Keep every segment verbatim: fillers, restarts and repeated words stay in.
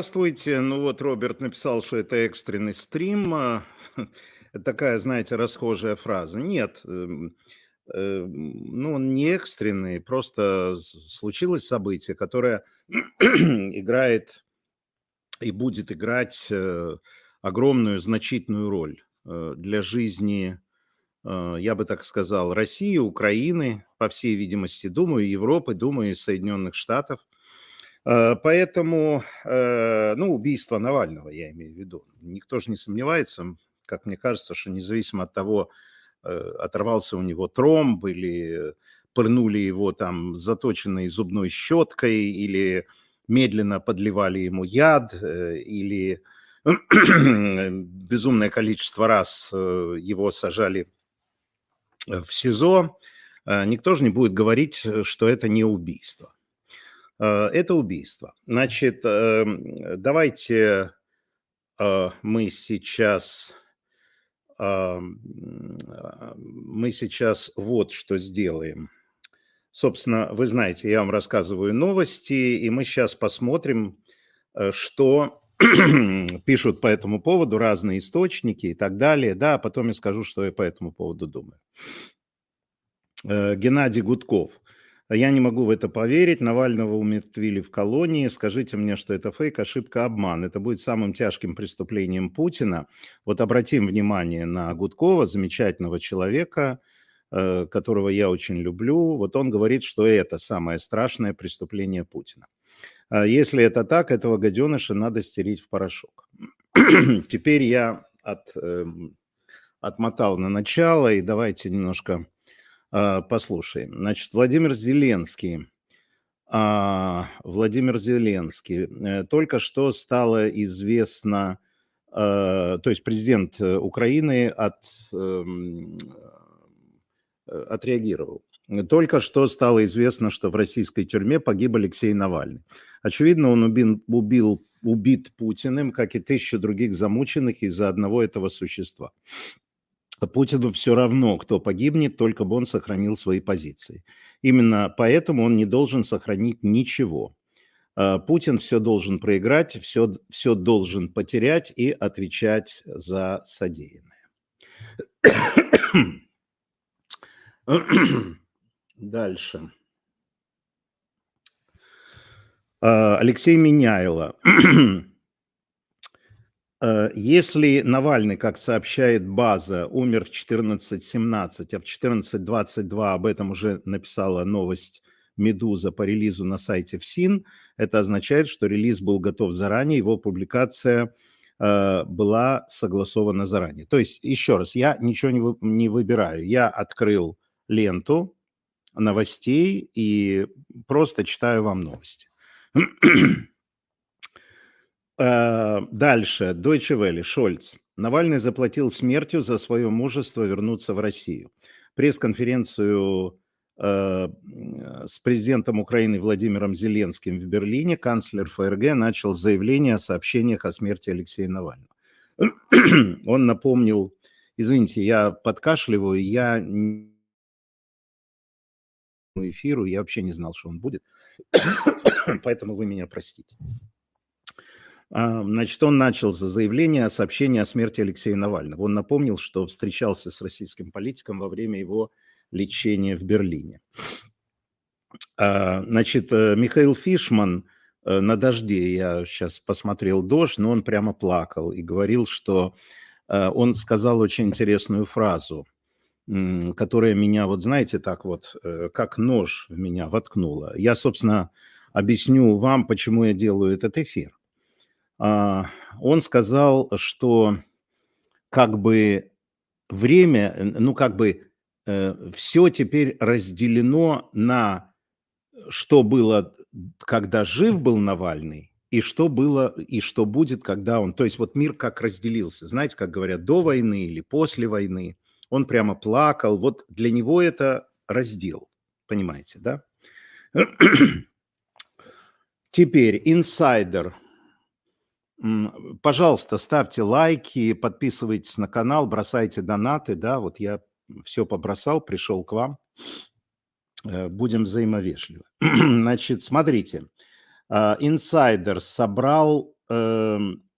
Здравствуйте. Ну вот Роберт написал, что это экстренный стрим. А, Это такая, знаете, расхожая фраза. Нет, эм, эм, ну он не экстренный, просто с- случилось событие, которое играет и будет играть э, огромную, значительную роль э, для жизни, э, я бы так сказал, России, Украины, по всей видимости, думаю, Европы, думаю, и Соединенных Штатов. Э, Поэтому, э, ну, убийство Навального, я имею в виду. Никто же не сомневается, как мне кажется, что независимо от того, э, оторвался у него тромб или пырнули его там заточенной зубной щеткой, или медленно подливали ему яд, э, или безумное количество раз э, его сажали э, в СИЗО, э, никто же не будет говорить, э, что это не убийство. Э, Это убийство. Значит, эм, давайте э, мы сейчас, ам, а, мы сейчас вот что сделаем. Собственно, вы знаете, я вам рассказываю новости, и мы сейчас посмотрим, э, что пишут по этому поводу разные источники и так далее. Да, а потом я скажу, что я по этому поводу думаю. Э, Геннадий Гудков. Я не могу в это поверить. Навального умертвили в колонии. Скажите мне, что это фейк, ошибка, обман. Это будет самым тяжким преступлением Путина. Вот обратим внимание на Гудкова, замечательного человека, э, которого я очень люблю. Вот он говорит, что это самое страшное преступление Путина. А если это так, этого гаденыша надо стереть в порошок. Теперь я от, эм, отмотал на начало, и давайте немножко а, послушаем. Значит, Владимир Зеленский. А, Владимир Зеленский. Э, Только что стало известно, э, то есть президент э, Украины от, эм, э, отреагировал. Только что стало известно, что в российской тюрьме погиб Алексей Навальный. Очевидно, он убил, убил, убит Путиным, как и тысячи других замученных из-за одного этого существа. Путину все равно, кто погибнет, только бы он сохранил свои позиции. Именно поэтому он не должен сохранить ничего. А, Путин все должен проиграть, все, все должен потерять и отвечать за содеянное. Дальше. А, Алексей Миняйло. Э, Если Навальный, как сообщает база, умер в четырнадцать семнадцать, а в четырнадцать двадцать два об этом уже написала новость «Медуза» по релизу на сайте ФСИН, это означает, что релиз был готов заранее, его публикация э, была согласована заранее. То есть, еще раз, я ничего не, вы- не выбираю. Я открыл ленту новостей и просто читаю вам новости. Э, Дальше. Deutsche Welle. Шольц. Навальный заплатил смертью за свое мужество вернуться в Россию. Пресс-конференцию э, м, с президентом Украины Владимиром Зеленским в Берлине канцлер ФРГ начал с заявления о сообщениях о смерти Алексея Навального. Он напомнил, извините, я подкашливаю, я не по эфиру, я вообще не знал, что он будет, поэтому вы меня простите. А, Значит, он начал за заявление о сообщении о смерти Алексея Навального. Он напомнил, что встречался с российским политиком во время его лечения в Берлине. А, Значит, э, Михаил Фишман э, на «Дожде», я сейчас посмотрел «Дождь», но он прямо плакал и говорил, что э, он сказал очень интересную фразу, м, которая меня, вот знаете, так вот, э, как нож в меня воткнула. Я, собственно, объясню вам, почему я делаю этот эфир. А, Он сказал, что как бы время, э, ну как бы все теперь разделено на что было, когда жив был Навальный, и что было, и что будет, когда он... То есть вот мир как разделился. Знаете, как говорят, до войны или после войны. Он прямо плакал. Вот для него это раздел. Понимаете, да? Теперь инсайдер. М, Пожалуйста, ставьте лайки, подписывайтесь на канал, бросайте донаты. Да, вот я все побросал, пришел к вам. Э, Будем взаимовежливы. Значит, смотрите. а, Инсайдер собрал э,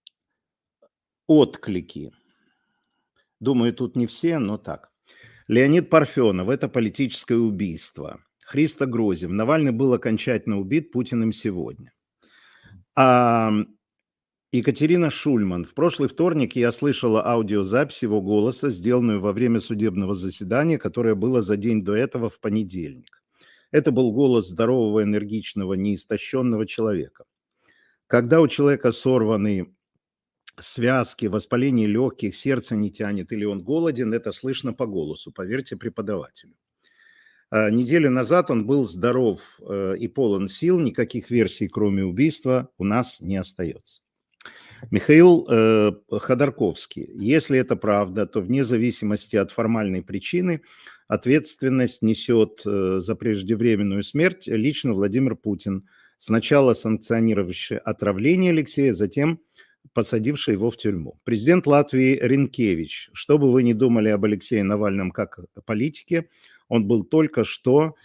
отклики. Думаю, тут не все, но так. Леонид Парфенов. Это политическое убийство. Христо Грозев. Навальный был окончательно убит Путиным сегодня. А Екатерина Шульман. В прошлый вторник я слышала аудиозапись его голоса, сделанную во время судебного заседания, которое было за день до этого в понедельник. Это был голос здорового, энергичного, неистощенного человека. Когда у человека сорваны связки, воспаление легких, сердце не тянет или он голоден, это слышно по голосу, поверьте преподавателю. Неделю назад он был здоров и полон сил, никаких версий, кроме убийства, у нас не остается. Михаил э, Ходорковский. Если это правда, то вне зависимости от формальной причины ответственность несет э, за преждевременную смерть лично Владимир Путин, сначала санкционировавший отравление Алексея, затем посадивший его в тюрьму. Президент Латвии Ринкевич. Что бы вы ни думали об Алексее Навальном как о политике, он был только что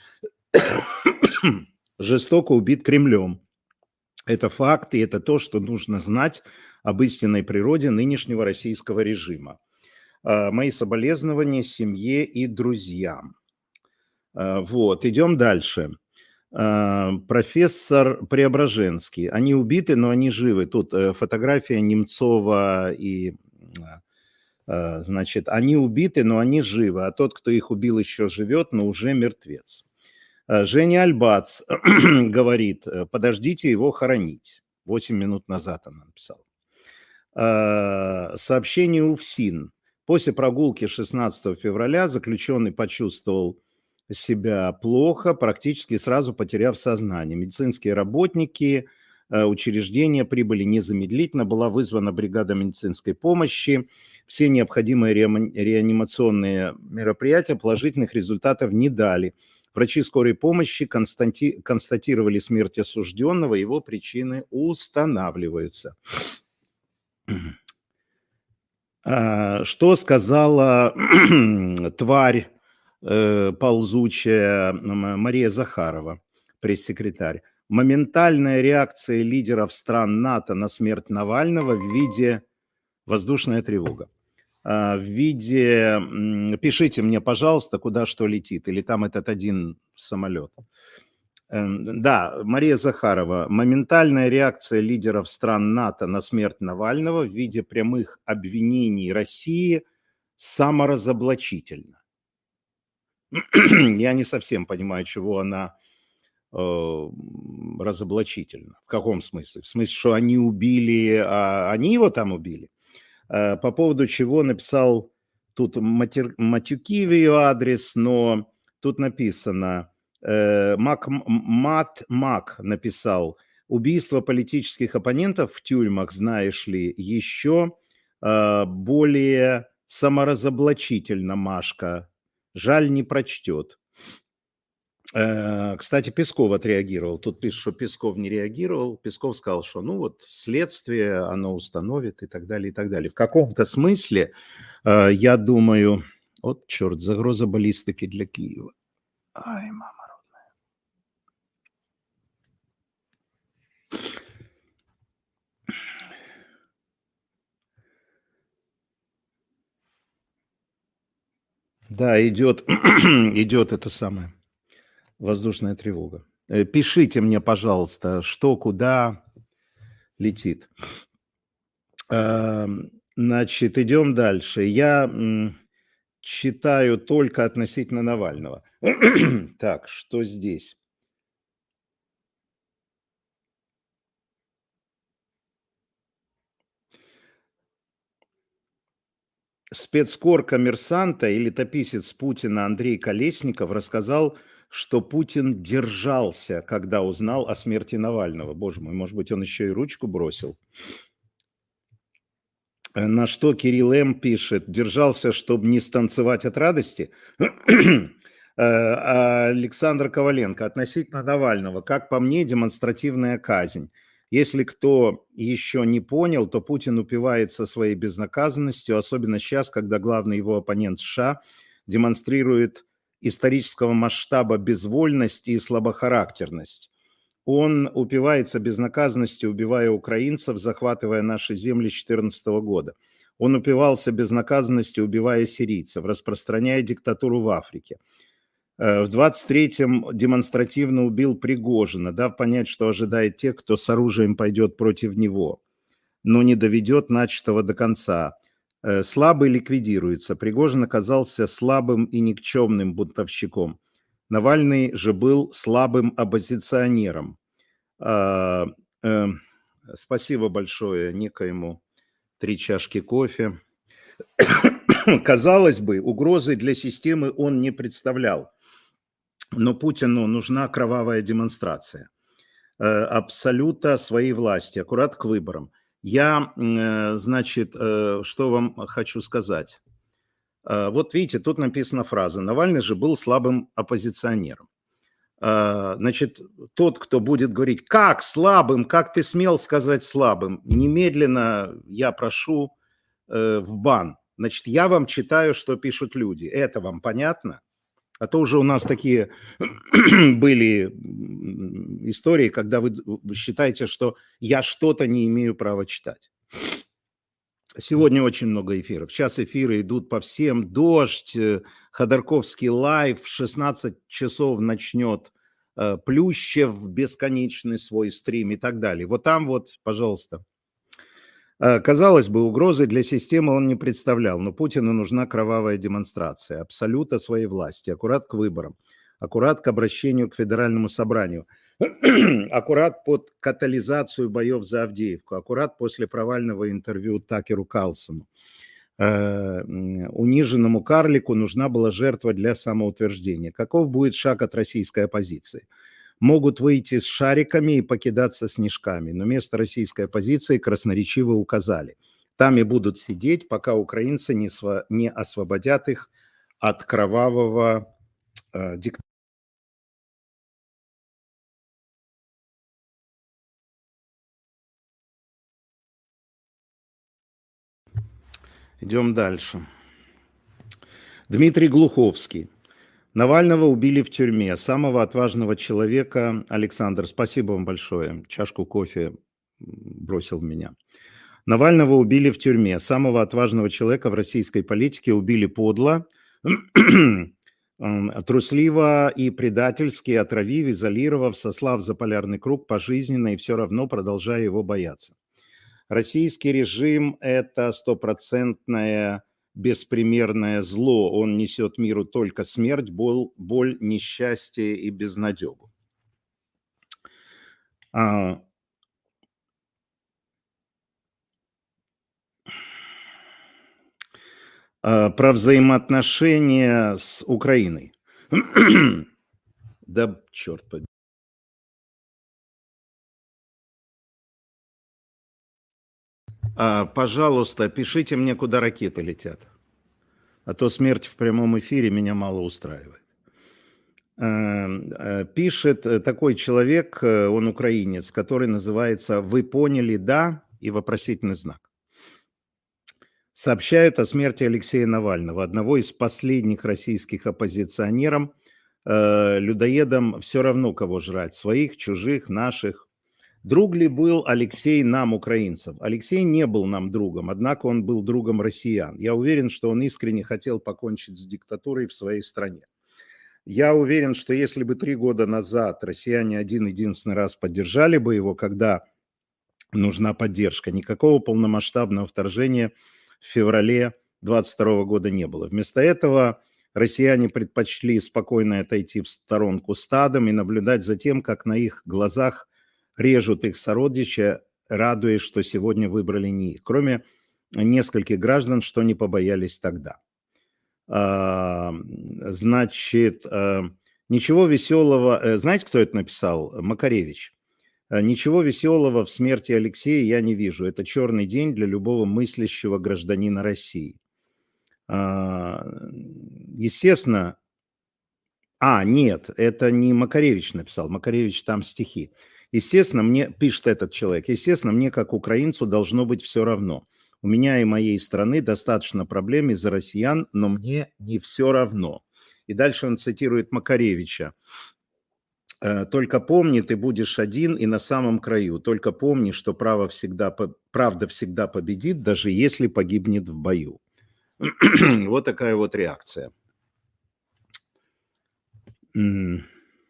жестоко убит Кремлем. Это факт, и это то, что нужно знать об истинной природе нынешнего российского режима. Мои соболезнования семье и друзьям. Вот, идем дальше. Профессор Преображенский. Они убиты, но они живы. Тут фотография Немцова и... Значит, они убиты, но они живы, а тот, кто их убил, еще живет, но уже мертвец. Женя Альбац говорит, подождите его хоронить. Восемь минут назад она написала. Сообщение УФСИН. После прогулки шестнадцатого февраля заключенный почувствовал себя плохо, практически сразу потеряв сознание. Медицинские работники учреждения прибыли незамедлительно, была вызвана бригада медицинской помощи. Все необходимые реанимационные мероприятия положительных результатов не дали. Врачи скорой помощи констати... констатировали смерть осужденного, его причины устанавливаются. Что сказала тварь ползучая Мария Захарова, пресс-секретарь? Моментальная реакция лидеров стран НАТО на смерть Навального в виде воздушная тревога. В виде, пишите мне, пожалуйста, куда что летит, или там этот один самолет. Да, Мария Захарова. Моментальная реакция лидеров стран НАТО на смерть Навального в виде прямых обвинений России саморазоблачительна. Я не совсем понимаю, чего она э, разоблачительна. В каком смысле? В смысле, что они убили, а они его там убили? По поводу чего написал тут матер, матюки в ее адрес, но тут написано, э, Мак, Мат Мак написал, убийство политических оппонентов в тюрьмах, знаешь ли, еще э, более саморазоблачительно, Машка. Жаль, не прочтет. Кстати, Песков отреагировал. Тут пишет, что Песков не реагировал. Песков сказал, что ну вот следствие оно установит и так далее, и так далее. В каком-то смысле, я думаю, вот черт, загроза баллистики для Киева. Ай, мама родная. Да, идет, идет это самое. Воздушная тревога. Пишите мне, пожалуйста, что, куда летит. Значит, идем дальше. Я читаю только относительно Навального. Так, что здесь? Спецкор коммерсанта и летописец Путина Андрей Колесников рассказал, что Путин держался, когда узнал о смерти Навального. Боже мой, может быть, он еще и ручку бросил. На что Кирилл М. пишет, держался, чтобы не станцевать от радости. Александр Коваленко, относительно Навального, как по мне, демонстративная казнь. Если кто еще не понял, то Путин упивается своей безнаказанностью, особенно сейчас, когда главный его оппонент США демонстрирует исторического масштаба безвольность и слабохарактерность. он упивается безнаказанностью, убивая украинцев, захватывая наши земли с две тысячи четырнадцатого года. Он упивался безнаказанностью, убивая сирийцев, распространяя диктатуру в Африке. В двадцать третьем демонстративно убил Пригожина, дав понять, что ожидает тех, кто с оружием пойдет против него, но не доведет начатого до конца. Слабый ликвидируется. Пригожин оказался слабым и никчемным бунтовщиком. Навальный же был слабым оппозиционером. Спасибо большое некоему три чашки кофе. Казалось бы, угрозы для системы он не представлял. Но Путину нужна кровавая демонстрация абсолюта своей власти, аккурат к выборам. Я, значит, что вам хочу сказать. Вот видите, тут написана фраза: Навальный же был слабым оппозиционером. Значит, тот, кто будет говорить, как слабым, как ты смел сказать слабым, немедленно я прошу в бан. Значит, я вам читаю, что пишут люди. Это вам понятно? А то уже у нас такие были истории, когда вы считаете, что я что-то не имею права читать. Сегодня очень много эфиров. Сейчас эфиры идут по всем. Дождь, Ходорковский лайв, в шестнадцать часов начнет Плющев бесконечный свой стрим и так далее. Вот там вот, пожалуйста. Казалось бы, угрозы для системы он не представлял, но Путину нужна кровавая демонстрация абсолюта своей власти, аккурат к выборам, аккурат к обращению к Федеральному собранию, аккурат под катализацию боев за Авдеевку, аккурат после провального интервью Такеру Карлсону. Униженному карлику нужна была жертва для самоутверждения. Каков будет шаг от российской оппозиции? Могут выйти с шариками и покидаться снежками, но место российской оппозиции красноречиво указали. Там и будут сидеть, пока украинцы не, сво... не освободят их от кровавого э, диктатора. Идем дальше. Дмитрий Глуховский. Навального убили в тюрьме. Самого отважного человека. Александр, спасибо вам большое. Чашку кофе бросил в меня. Навального убили в тюрьме. Самого отважного человека в российской политике убили подло, трусливо и предательски, отравив, изолировав, сослав за полярный круг пожизненно и все равно продолжая его бояться. Российский режим – это стопроцентное беспримерное зло. Он несет миру только смерть, боль, боль несчастье и безнадегу. А... А, про взаимоотношения с Украиной. Да, черт побери. А, пожалуйста, пишите мне, куда ракеты летят. А то смерть в прямом эфире меня мало устраивает. А, пишет такой человек, он украинец, который называется «Вы поняли, да?» и вопросительный знак. Сообщают о смерти Алексея Навального, одного из последних российских оппозиционеров. Э, людоедам все равно, кого жрать, своих, чужих, наших. Друг ли был Алексей нам, украинцев? Алексей не был нам другом, однако он был другом россиян. Я уверен, что он искренне хотел покончить с диктатурой в своей стране. Я уверен, что если бы три года назад россияне один-единственный раз поддержали бы его, когда нужна поддержка, никакого полномасштабного вторжения в феврале двадцать второго года не было. Вместо этого россияне предпочли спокойно отойти в сторонку стадом и наблюдать за тем, как на их глазах режут их сородичи, радуясь, что сегодня выбрали не их, кроме нескольких граждан, что не побоялись тогда. Значит, ничего веселого... Знаете, кто это написал? Макаревич. Ничего веселого в смерти Алексея я не вижу. Это черный день для любого мыслящего гражданина России. Естественно... А, нет, это не Макаревич написал. Макаревич там стихи. Естественно, мне, пишет этот человек, естественно, мне как украинцу должно быть все равно. У меня и моей страны достаточно проблем из-за россиян, но мне не все равно. И дальше он цитирует Макаревича. Э, Только помни, ты будешь один и на самом краю. Только помни, что право всегда, по- правда всегда победит, даже если погибнет в бою. Вот такая вот реакция. М,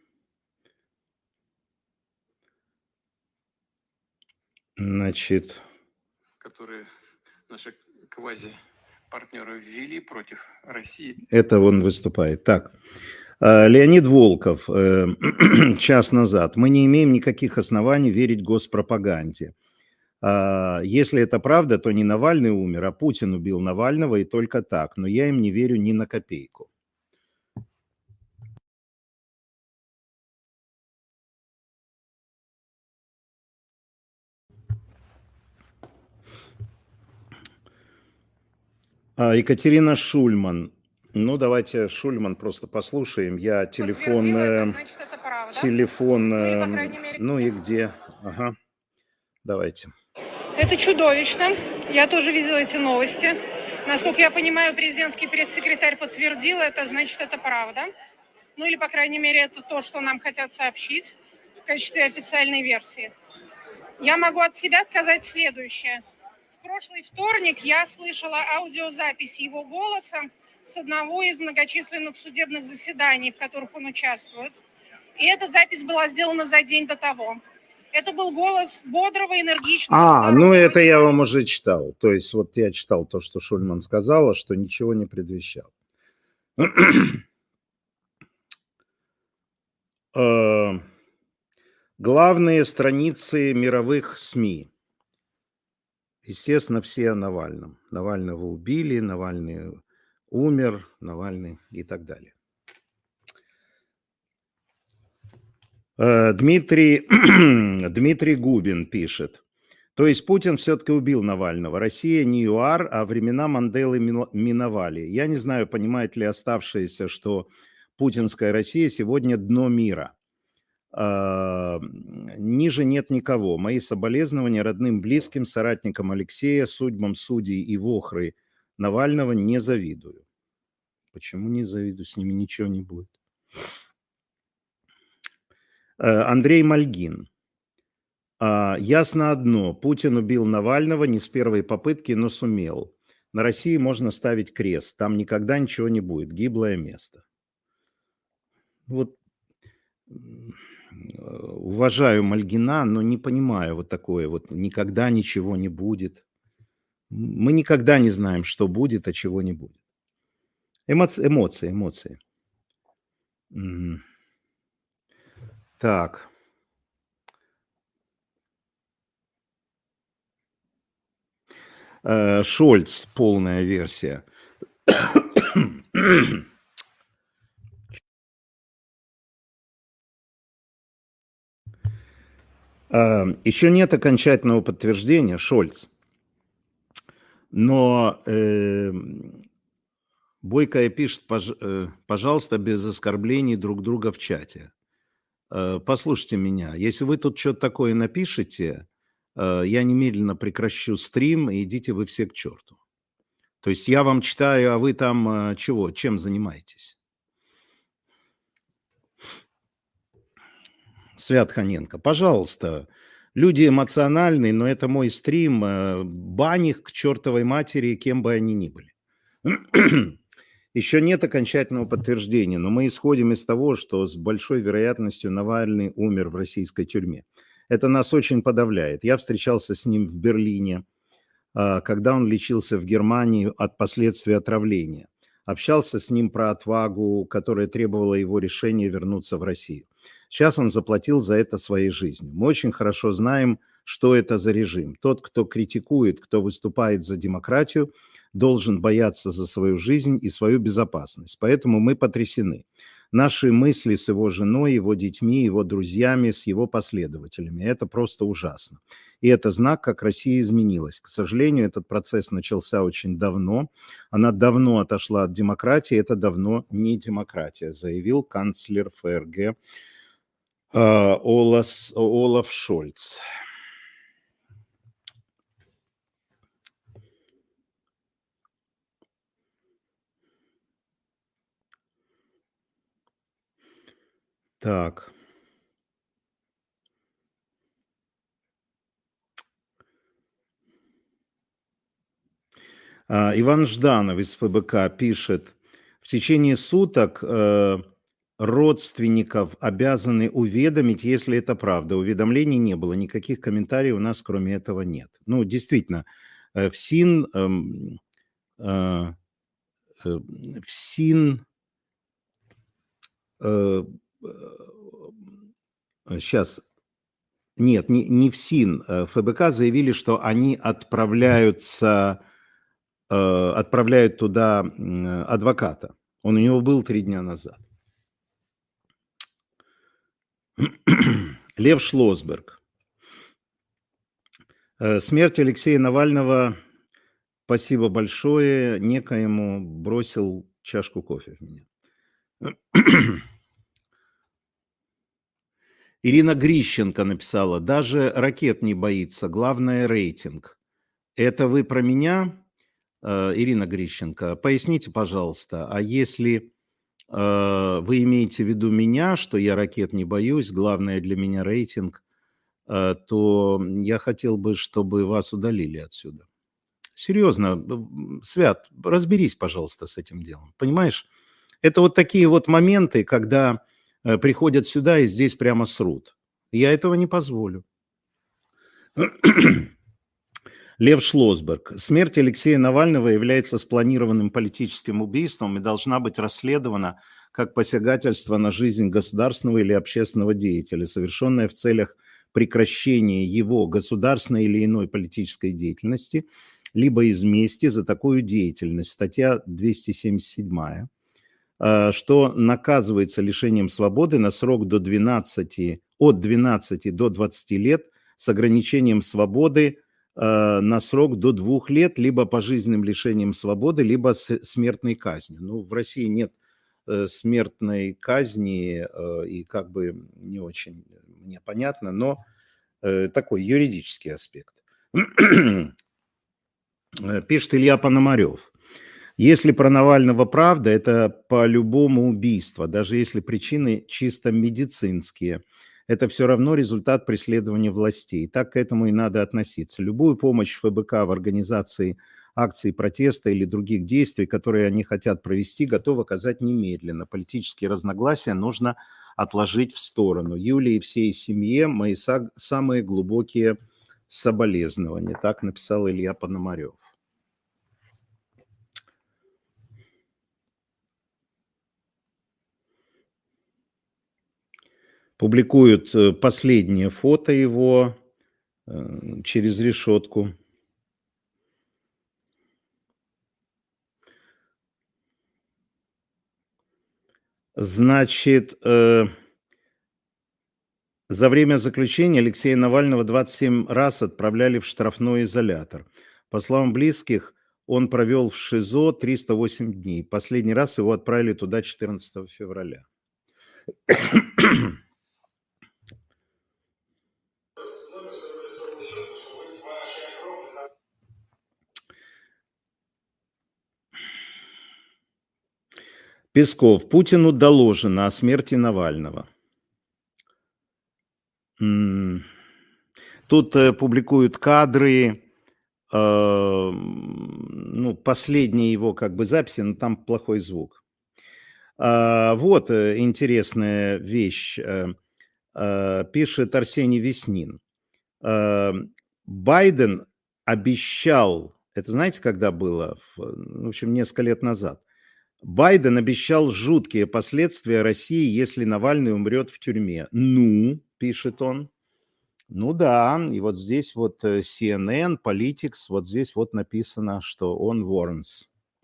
Значит, которые наши квази-партнеры ввели против России. это он выступает. Так, э, Леонид Волков, э, час назад. Мы не имеем никаких оснований верить госпропаганде. А, Если это правда, то не Навальный умер, а Путин убил Навального, и только так. Но я им не верю ни на копейку. А, Екатерина Шульман. Ну, давайте Шульман просто послушаем. Я телефон... Подтвердила это, э, значит, это правда. Телефон... Ну, или, по э, крайней мере... Ну и где? Ага. Давайте. Это чудовищно. Я тоже видела эти новости. Насколько я понимаю, президентский пресс-секретарь подтвердил это, значит, это правда. Ну, или, по крайней мере, это то, что нам хотят сообщить в качестве официальной версии. Я могу от себя сказать следующее. В прошлый вторник я слышала аудиозапись его голоса с одного из многочисленных судебных заседаний, в которых он участвует. И эта запись была сделана за день до того. Это был голос бодрого, энергичного, А, здорового. ну это я вам уже читал. То есть вот я читал то, что Шульман сказала, что ничего не предвещал. Э, Главные страницы мировых СМИ. Естественно, все о Навальном. Навального убили, Навальный умер, Навальный и так далее. Э, Дмитрий, Дмитрий Губин пишет. То есть Путин все-таки убил Навального. Россия не ЮАР, а времена Манделы миновали. Я не знаю, понимают ли оставшиеся, что путинская Россия сегодня дно мира. А, ниже нет никого. Мои соболезнования родным, близким, соратникам Алексея, судьбам судей и вохры Навального не завидую. Почему не завидую? С ними ничего не будет. Андрей Мальгин. Ясно одно. Путин убил Навального не с первой попытки, но сумел. На России можно ставить крест. Там никогда ничего не будет. Гиблое место. Вот уважаю Мальгина, но не понимаю вот такое вот. Никогда ничего не будет. Мы никогда не знаем, что будет, а чего не будет. Эмоции, эмоции, эмоции. Мгм. Так. Э, Шольц, полная версия. Э, Еще нет окончательного подтверждения, Шольц. Но э, Бойкая пишет, пож, э, пожалуйста, без оскорблений друг друга в чате. Э, послушайте меня, если вы тут что-то такое напишете, э, я немедленно прекращу стрим, и идите вы все к черту. То есть я вам читаю, а вы там э, чего, чем занимаетесь? Свят Ханенко, пожалуйста, люди эмоциональные, но это мой стрим, э, бань их к чертовой матери, кем бы они ни были. Еще нет окончательного подтверждения, но мы исходим из того, что с большой вероятностью Навальный умер в российской тюрьме. Это нас очень подавляет. Я встречался с ним в Берлине, а, когда он лечился в Германии от последствий отравления. Общался с ним про отвагу, которая требовала его решения вернуться в Россию. Сейчас он заплатил за это своей жизнью. Мы очень хорошо знаем, что это за режим. Тот, кто критикует, кто выступает за демократию, должен бояться за свою жизнь и свою безопасность. Поэтому мы потрясены. Наши мысли с его женой, его детьми, его друзьями, с его последователями. Это просто ужасно. И это знак, как Россия изменилась. К сожалению, этот процесс начался очень давно. Она давно отошла от демократии. Это давно не демократия, заявил канцлер ФРГ э, Олас, Олаф Шольц. Так. Иван Жданов из ФБК пишет: в течение суток родственников обязаны уведомить, если это правда. Уведомлений не было, никаких комментариев у нас кроме этого нет. Ну, действительно, ФСИН, ФСИН, сейчас, нет, не, не ФСИН, ФБК заявили, что они отправляются, отправляют туда адвоката. Он у него был три дня назад. Лев Шлосберг. Смерть Алексея Навального, спасибо большое, некоему бросил чашку кофе в меня. Ирина Грищенко написала: даже ракет не боится, главное рейтинг. Это вы про меня, Ирина Грищенко? Поясните, пожалуйста, а если вы имеете в виду меня, что я ракет не боюсь, главное для меня рейтинг, то я хотел бы, чтобы вас удалили отсюда. Серьезно, Свят, разберись, пожалуйста, с этим делом. Понимаешь, это вот такие вот моменты, когда приходят сюда и здесь прямо срут. Я этого не позволю. Лев Шлосберг. Смерть Алексея Навального является спланированным политическим убийством и должна быть расследована как посягательство на жизнь государственного или общественного деятеля, совершенное в целях прекращения его государственной или иной политической деятельности, либо из мести за такую деятельность. Статья двести семьдесят семь, что наказывается лишением свободы на срок до двенадцати, от двенадцати до двадцати лет с ограничением свободы на срок до двух лет, либо пожизненным лишением свободы, либо с смертной казнью. Ну, в России нет смертной казни, и как бы не очень мне понятно, но такой юридический аспект. Пишет Илья Пономарев. Если про Навального правда, это по-любому убийство, даже если причины чисто медицинские. Это все равно результат преследования властей. Так к этому и надо относиться. Любую помощь ФБК в организации акций протеста или других действий, которые они хотят провести, готов оказать немедленно. Политические разногласия нужно отложить в сторону. Юлии и всей семье мои самые глубокие соболезнования. Так написал Илья Пономарев. Публикуют последнее фото его через решетку. Значит, э, за время заключения Алексея Навального двадцать семь раз отправляли в штрафной изолятор. По словам близких, он провел в ШИЗО триста восемь дней. Последний раз его отправили туда четырнадцатого февраля. Песков. Путину доложено о смерти Навального. Тут э, публикуют кадры, э, ну, последние его как бы записи, но там плохой звук. Э, вот э, интересная вещь, э, э, пишет Арсений Веснин. Э, Байден обещал, это знаете, когда было? В, в общем, несколько лет назад. Байден обещал жуткие последствия России, если Навальный умрет в тюрьме. Ну, пишет он. Ну да, и вот здесь вот си эн эн, Politics, вот здесь вот написано, что он warns.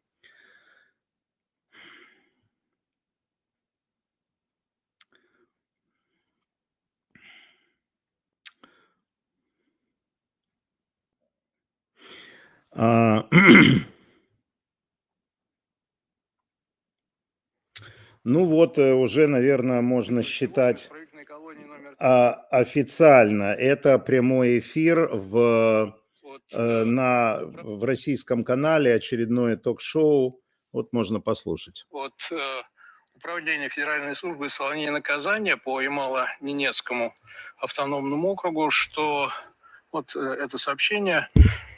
А... Ну вот, уже, наверное, можно считать а, официально. Это прямой эфир в, э, на, в российском канале, очередное ток-шоу. Вот можно послушать. От э, Управления Федеральной службы исполнения наказания по Ямало-Ненецкому автономному округу, что вот э, это сообщение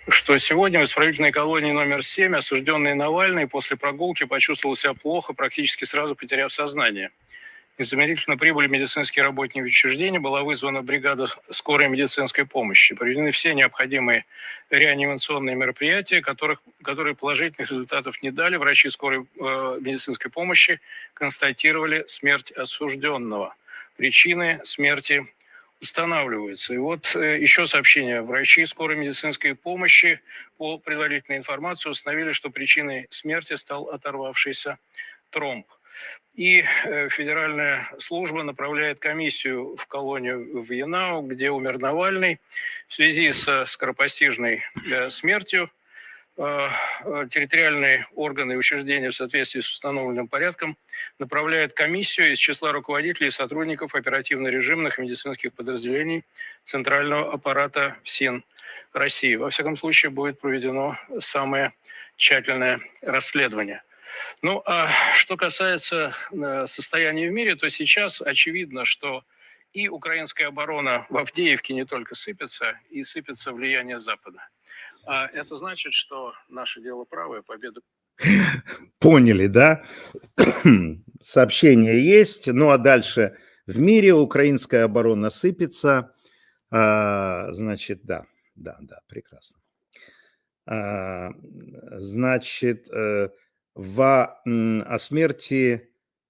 что сегодня в исправительной колонии номер семь осужденный Навальный после прогулки почувствовал себя плохо, практически сразу потеряв сознание. Незамедлительно прибыли медицинские работники учреждения, была вызвана бригада скорой медицинской помощи. Проведены все необходимые реанимационные мероприятия, которых, которые положительных результатов не дали. Врачи скорой э, медицинской помощи констатировали смерть осужденного. Причины смерти устанавливаются. И вот э, еще сообщение. Врачи скорой медицинской помощи по предварительной информации установили, что причиной смерти стал оторвавшийся тромб. И э, федеральная служба направляет комиссию в колонию в Янау, где умер Навальный. В связи со скоропостижной э, смертью э, территориальные органы и учреждения в соответствии с установленным порядком направляют комиссию из числа руководителей и сотрудников оперативно-режимных медицинских подразделений Центрального аппарата ФСИН России. Во всяком случае, будет проведено самое тщательное расследование. Ну, а что касается состояния в мире, то сейчас очевидно, что и украинская оборона в Авдеевке не только сыпется, и сыпется влияние Запада. А это значит, что наше дело правое, победу... Поняли, да? Сообщение есть. Ну, а дальше в мире украинская оборона сыпется. А, значит, да, да, да, прекрасно. А, значит... В, о смерти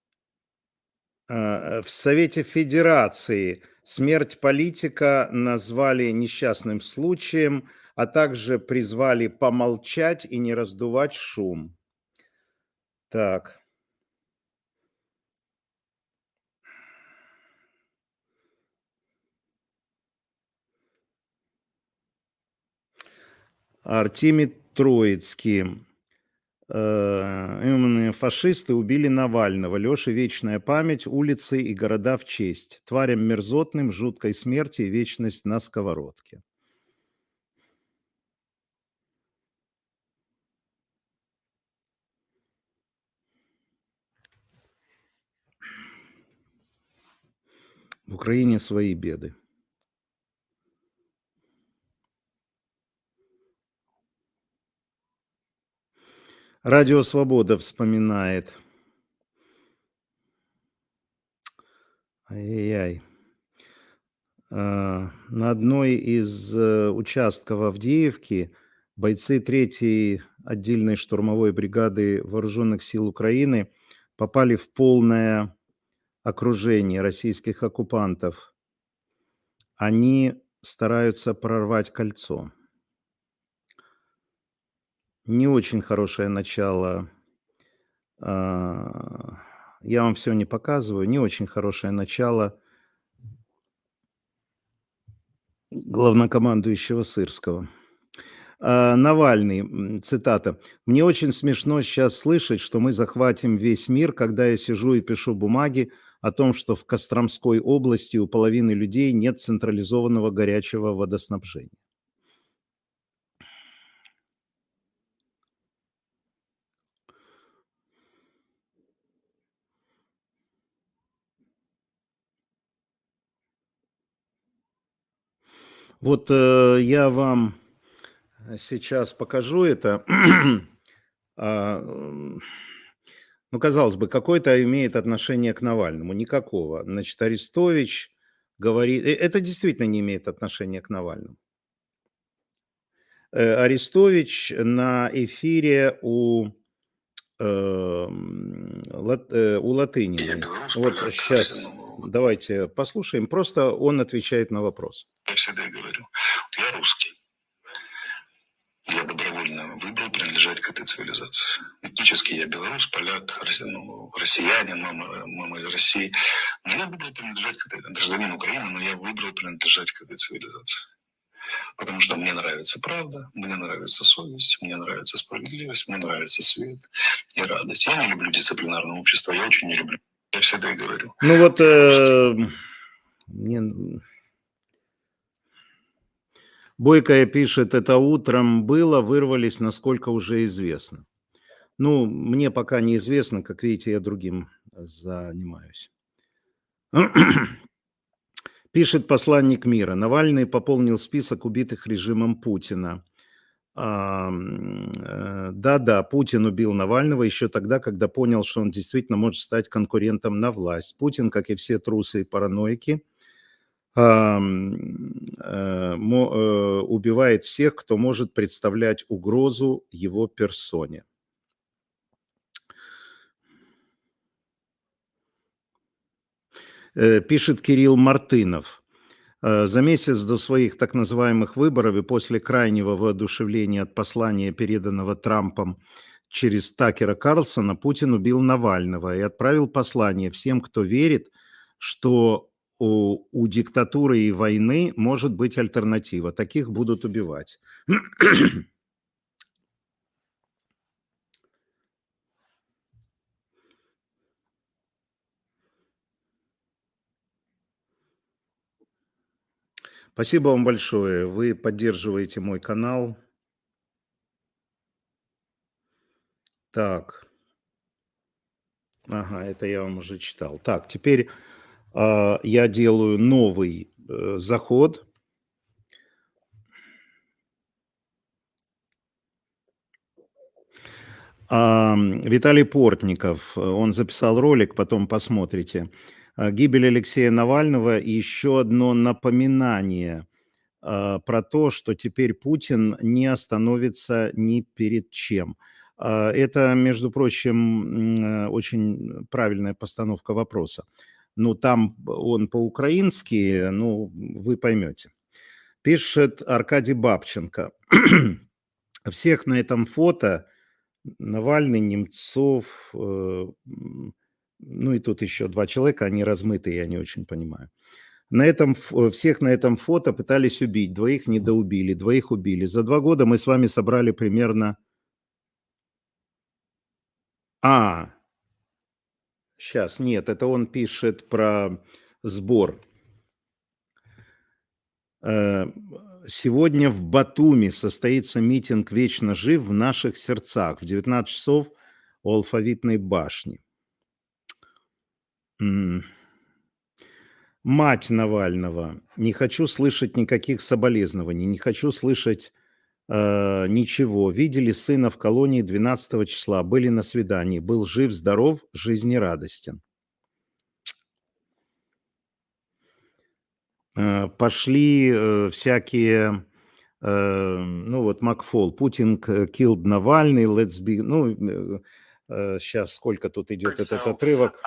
в Совете Федерации смерть политика назвали несчастным случаем, а также призвали помолчать и не раздувать шум. Так. Артемий Троицкий. Именно фашисты убили Навального. Лёше вечная память, улицы и города в честь. Тварям мерзотным, жуткой смерти и вечность на сковородке. В Украине свои беды. Радио Свобода вспоминает. Ай-яй-яй. На одной из участков Авдеевки бойцы третьей отдельной штурмовой бригады Вооруженных сил Украины попали в полное окружение российских оккупантов. Они стараются прорвать кольцо. Не очень хорошее начало. Я вам все не показываю. Не очень хорошее начало главнокомандующего Сырского. Навальный, цитата. «Мне очень смешно сейчас слышать, что мы захватим весь мир, когда я сижу и пишу бумаги о том, что в Костромской области у половины людей нет централизованного горячего водоснабжения». Вот э, я вам сейчас покажу это. а, ну, казалось бы, какое-то имеет отношение к Навальному. Никакого. Значит, Арестович говорит... Это действительно не имеет отношения к Навальному. Э, Арестович на эфире у, э, лат, э, у Латыниной. Вот сейчас... Давайте послушаем. Просто он отвечает на вопрос. Я всегда говорю, я русский. Я добровольно выбрал принадлежать к этой цивилизации. Этнически я белорус, поляк, ну, россиянин, мама, мама из России. Но я выбрал принадлежать к этой, гражданин Украины, но я выбрал принадлежать к этой цивилизации. Потому что мне нравится правда, мне нравится совесть, мне нравится справедливость, мне нравится свет и радость. Я не люблю дисциплинарное общество, я очень не люблю. Я всегда и говорю. Ну вот, э, мне... Бойкая пишет, это утром было, вырвались, насколько уже известно. Ну, мне пока неизвестно, как видите, я другим занимаюсь. Пишет посланник мира. Навальный пополнил список убитых режимом Путина. Да-да, Путин убил Навального еще тогда, когда понял, что он действительно может стать конкурентом на власть. Путин, как и все трусы и параноики, убивает всех, кто может представлять угрозу его персоне. Пишет Кирилл Мартынов. За месяц до своих так называемых выборов и после крайнего воодушевления от послания, переданного Трампом через Такера Карлсона, Путин убил Навального и отправил послание всем, кто верит, что у, у диктатуры и войны может быть альтернатива. Таких будут убивать. Спасибо вам большое. Вы поддерживаете мой канал. Так. Ага, это я вам уже читал. Так, теперь э, я делаю новый э, заход. Э, Виталий Портников, он записал ролик, потом посмотрите. Гибель Алексея Навального и еще одно напоминание э, про то, что теперь Путин не остановится ни перед чем. Э, это, между прочим, э, очень правильная постановка вопроса. Ну, там он по-украински, ну, вы поймете. Пишет Аркадий Бабченко. Всех на этом фото Навальный, Немцов... Э, Ну и тут еще два человека, они размытые, я не очень понимаю. На этом, всех на этом фото пытались убить, двоих недоубили, двоих убили. За два года мы с вами собрали примерно... А, сейчас, нет, это он пишет про сбор. Сегодня в Батуми состоится митинг «Вечно жив в наших сердцах» в девятнадцать часов у Алфавитной башни. Мать Навального. Не хочу слышать никаких соболезнований, не хочу слышать э, ничего. Видели сына в колонии двенадцатого числа, были на свидании, был жив, здоров, жизнерадостен. Э, пошли э, всякие, э, ну вот Макфол, Путин killed Навальный, let's be, ну... Э, Сейчас сколько тут идет этот отрывок.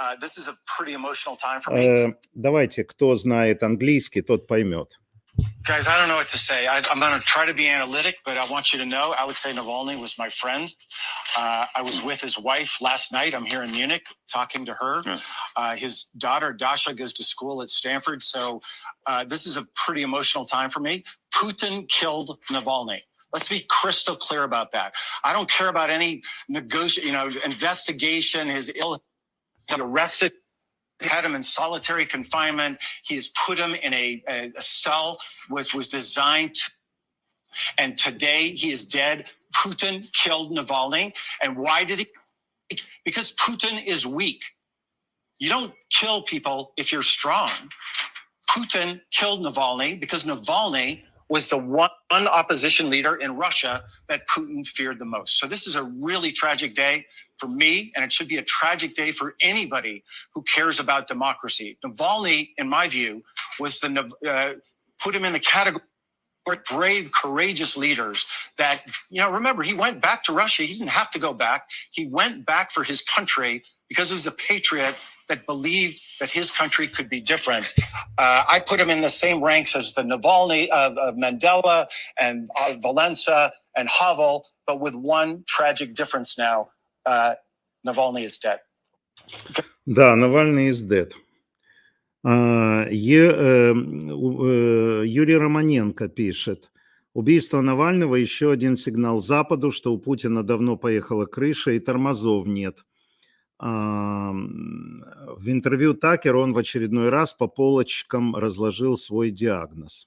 Uh, давайте, кто знает английский, тот поймет. Guys, I don't know what to say. I, I'm going to try to be analytic, but I want you to know Alexei Navalny was my friend. Uh, I was with his wife last night. I'm here in Munich talking to her. Yeah. Uh, his daughter, Dasha, goes to school at Stanford. So uh, this is a pretty emotional time for me. Putin killed Navalny. Let's be crystal clear about that. I don't care about any negotiation, you know, investigation. His ill, he arrested, had him in solitary confinement. He has put him in a, a, a cell which was designed to, and today he is dead. Putin killed Navalny. And why did he? Because Putin is weak. You don't kill people if you're strong. Putin killed Navalny because Navalny was the one opposition leader in Russia that Putin feared the most. So this is a really tragic day for me, and it should be a tragic day for anybody who cares about democracy. Navalny, in my view, was the uh, put him in the category of brave, courageous leaders that, you know, remember, he went back to Russia. He didn't have to go back. He went back for his country because he was a patriot that believed that his country could be different. Uh, I put him in the same ranks as the Navalny of, of Mandela and uh, Valenza and Havel, but with one tragic difference now. Uh, Navalny is dead. Да, Навальный is dead. Uh, Е, uh, uh, Юрий Романенко пишет. Убийство Навального – еще один сигнал Западу, что у Путина давно поехала крыша и тормозов нет. В интервью Такеру он в очередной раз по полочкам разложил свой диагноз.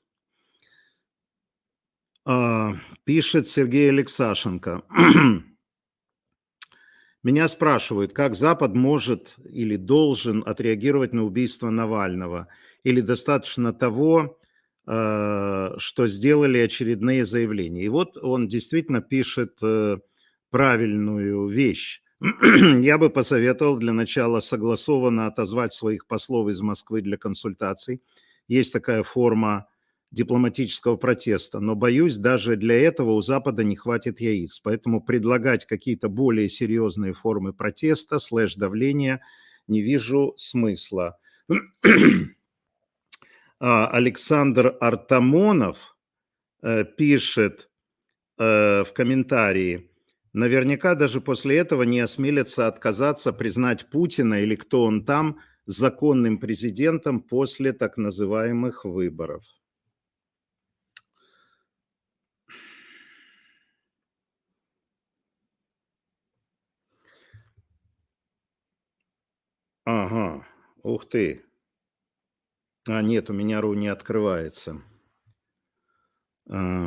Пишет Сергей Алексашенко. Меня спрашивают, как Запад может или должен отреагировать на убийство Навального? Или достаточно того, что сделали очередные заявления. И вот он действительно пишет правильную вещь. Я бы посоветовал для начала согласованно отозвать своих послов из Москвы для консультаций. Есть такая форма дипломатического протеста, но, боюсь, даже для этого у Запада не хватит яиц. Поэтому предлагать какие-то более серьезные формы протеста, слэш-давления не вижу смысла. Александр Артамонов пишет в комментарии: наверняка даже после этого не осмелятся отказаться признать Путина или кто он там законным президентом после так называемых выборов. Ага, ух ты. А, нет, у меня РУ не открывается. А...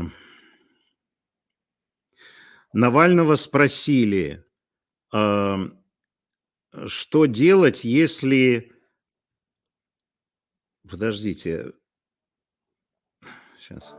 Навального спросили, а, что делать, если... Подождите. Сейчас.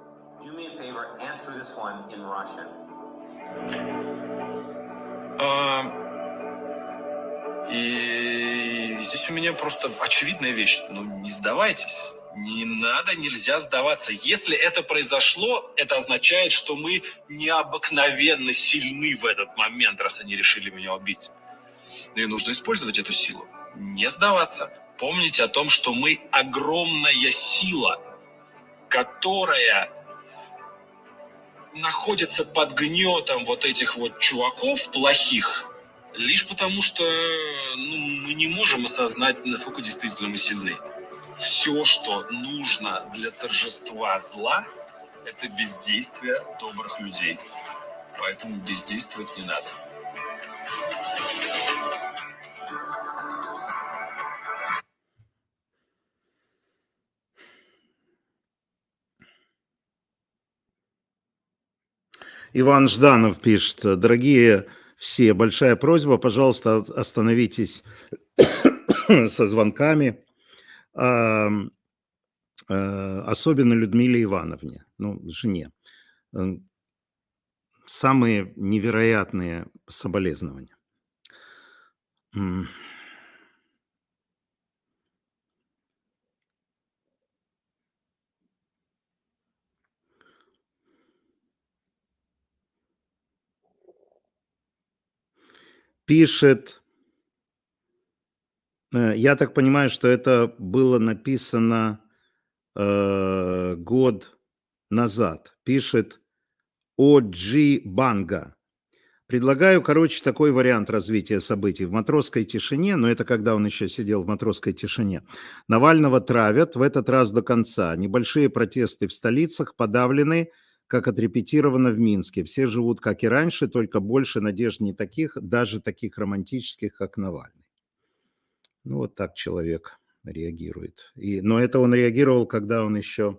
И здесь у меня просто очевидная вещь. Ну, не сдавайтесь. Не надо, нельзя сдаваться. Если это произошло, это означает, что мы необыкновенно сильны в этот момент, раз они решили меня убить. Ну и нужно использовать эту силу. Не сдаваться. Помните о том, что мы огромная сила, которая находится под гнетом вот этих вот чуваков плохих, лишь потому что ну, мы не можем осознать, насколько действительно мы сильны. Все, что нужно для торжества зла, это бездействие добрых людей. Поэтому бездействовать не надо. Иван Жданов пишет: дорогие все, большая просьба, пожалуйста, остановитесь со звонками, особенно Людмиле Ивановне, ну, жене. Самые невероятные соболезнования. Пишет, я так понимаю, что это было написано э, год назад. Пишет О'Джи Банга. Предлагаю, короче, такой вариант развития событий. В матросской тишине, но это когда он еще сидел в матросской тишине, Навального травят, в этот раз до конца. Небольшие протесты в столицах подавлены, как отрепетировано в Минске. Все живут, как и раньше, только больше надежд не таких, даже таких романтических, как Навальный. Ну, вот так человек реагирует. И, но это он реагировал, когда он еще...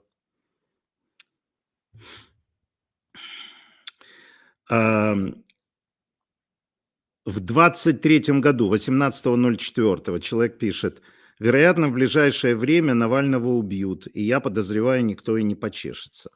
А, в двадцать третьем году, восемнадцатого ноль четвёртого, человек пишет: вероятно, в ближайшее время Навального убьют, и я подозреваю, никто и не почешется.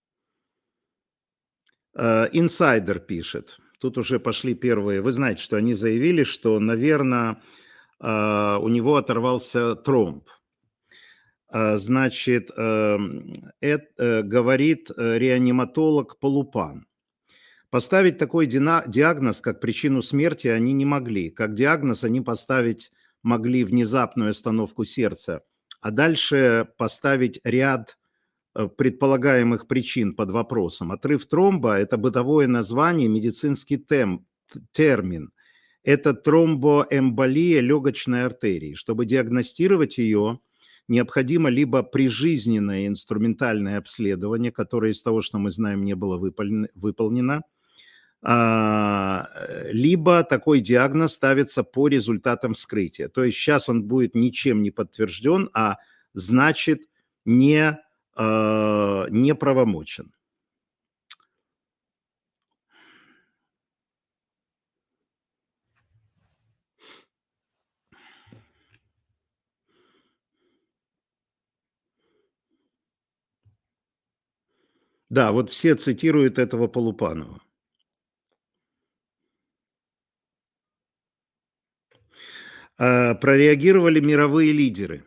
Инсайдер пишет, тут уже пошли первые, вы знаете, что они заявили, что, наверное, у него оторвался тромб. Значит, это говорит реаниматолог Полупан. Поставить такой диагноз, как причину смерти, они не могли. Как диагноз они поставить могли внезапную остановку сердца, а дальше поставить ряд предполагаемых причин под вопросом. Отрыв тромба – это бытовое название, медицинский тем, термин. Это тромбоэмболия легочной артерии. Чтобы диагностировать ее, необходимо либо прижизненное инструментальное обследование, которое из того, что мы знаем, не было выполнено, либо такой диагноз ставится по результатам вскрытия. То есть сейчас он будет ничем не подтвержден, а значит не, не правомочен. Да, вот все цитируют этого Полупанова. А, прореагировали мировые лидеры.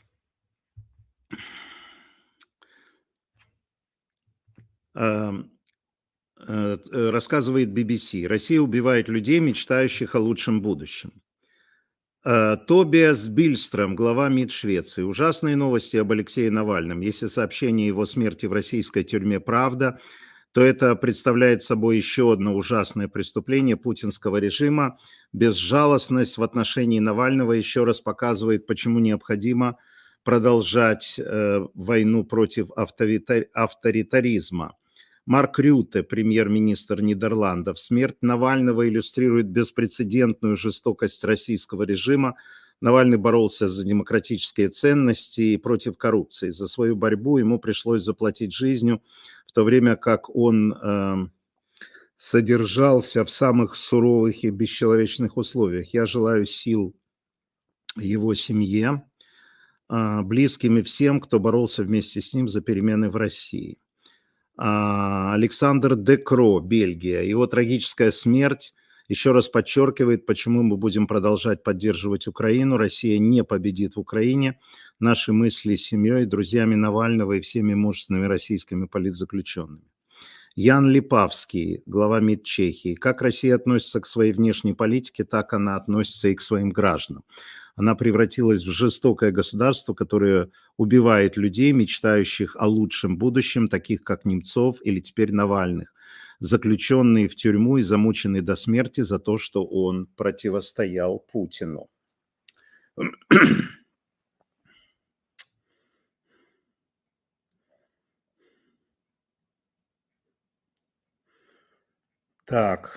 А, э, рассказывает би би си. Россия убивает людей, мечтающих о лучшем будущем. А, Тобиас Бильстром, глава МИД Швеции. Ужасные новости об Алексее Навальном. Если сообщение о его смерти в российской тюрьме правда, то это представляет собой еще одно ужасное преступление путинского режима. Безжалостность в отношении Навального еще раз показывает, почему необходимо продолжать э, войну против авторитар- авторитаризма. Марк Рюте, премьер-министр Нидерландов. Смерть Навального иллюстрирует беспрецедентную жестокость российского режима. Навальный боролся за демократические ценности и против коррупции. За свою борьбу ему пришлось заплатить жизнью, в то время как он э, содержался в самых суровых и бесчеловечных условиях. Я желаю сил его семье, э, близким и всем, кто боролся вместе с ним за перемены в России. Э, Александр Декро, Бельгия. Его трагическая смерть еще раз подчеркивает, почему мы будем продолжать поддерживать Украину. Россия не победит в Украине. Наши мысли с семьей, друзьями Навального и всеми мужественными российскими политзаключенными. Ян Липавский, глава МИД Чехии. Как Россия относится к своей внешней политике, так она относится и к своим гражданам. Она превратилась в жестокое государство, которое убивает людей, мечтающих о лучшем будущем, таких как Немцов или теперь Навальных, заключенный в тюрьму и замученный до смерти за то, что он противостоял Путину. Так.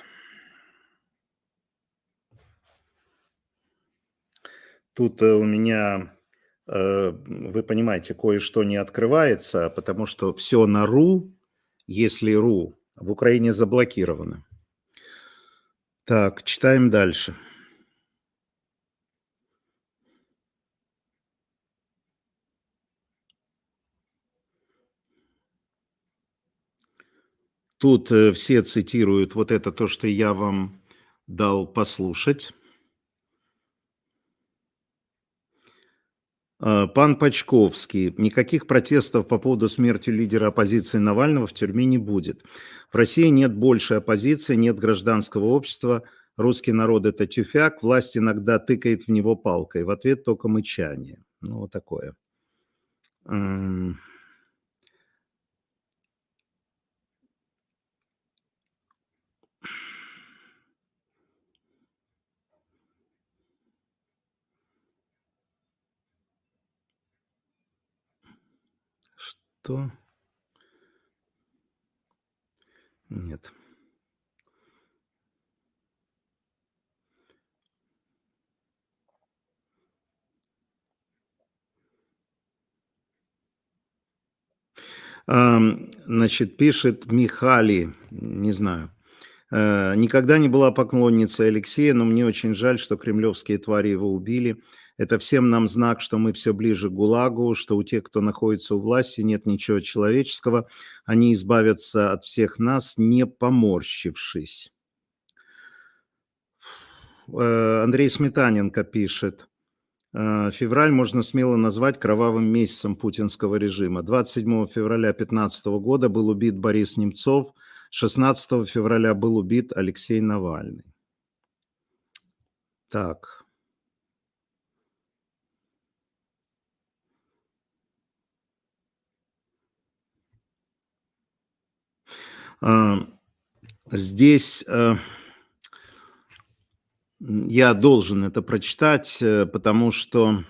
Тут у меня, вы понимаете, кое-что не открывается, потому что все на РУ, если РУ, в Украине заблокировано. Так, читаем дальше. Тут все цитируют вот это то, что я вам дал послушать. Пан Пачковский. Никаких протестов по поводу смерти лидера оппозиции Навального в тюрьме не будет. В России нет большей оппозиции, нет гражданского общества. Русский народ – это тюфяк. Власть иногда тыкает в него палкой. В ответ только мычание. Ну, вот такое. Что? Нет. Значит, пишет Михали, не знаю. Никогда не была поклонницей Алексея, но мне очень жаль, что кремлевские твари его убили. Это всем нам знак, что мы все ближе к ГУЛАГу, что у тех, кто находится у власти, нет ничего человеческого. Они избавятся от всех нас, не поморщившись. Андрей Сметаненко пишет. Февраль можно смело назвать кровавым месяцем путинского режима. двадцать седьмого февраля две тысячи пятнадцатого года был убит Борис Немцов, шестнадцатого февраля был убит Алексей Навальный. Так. Здесь я должен это прочитать, потому что...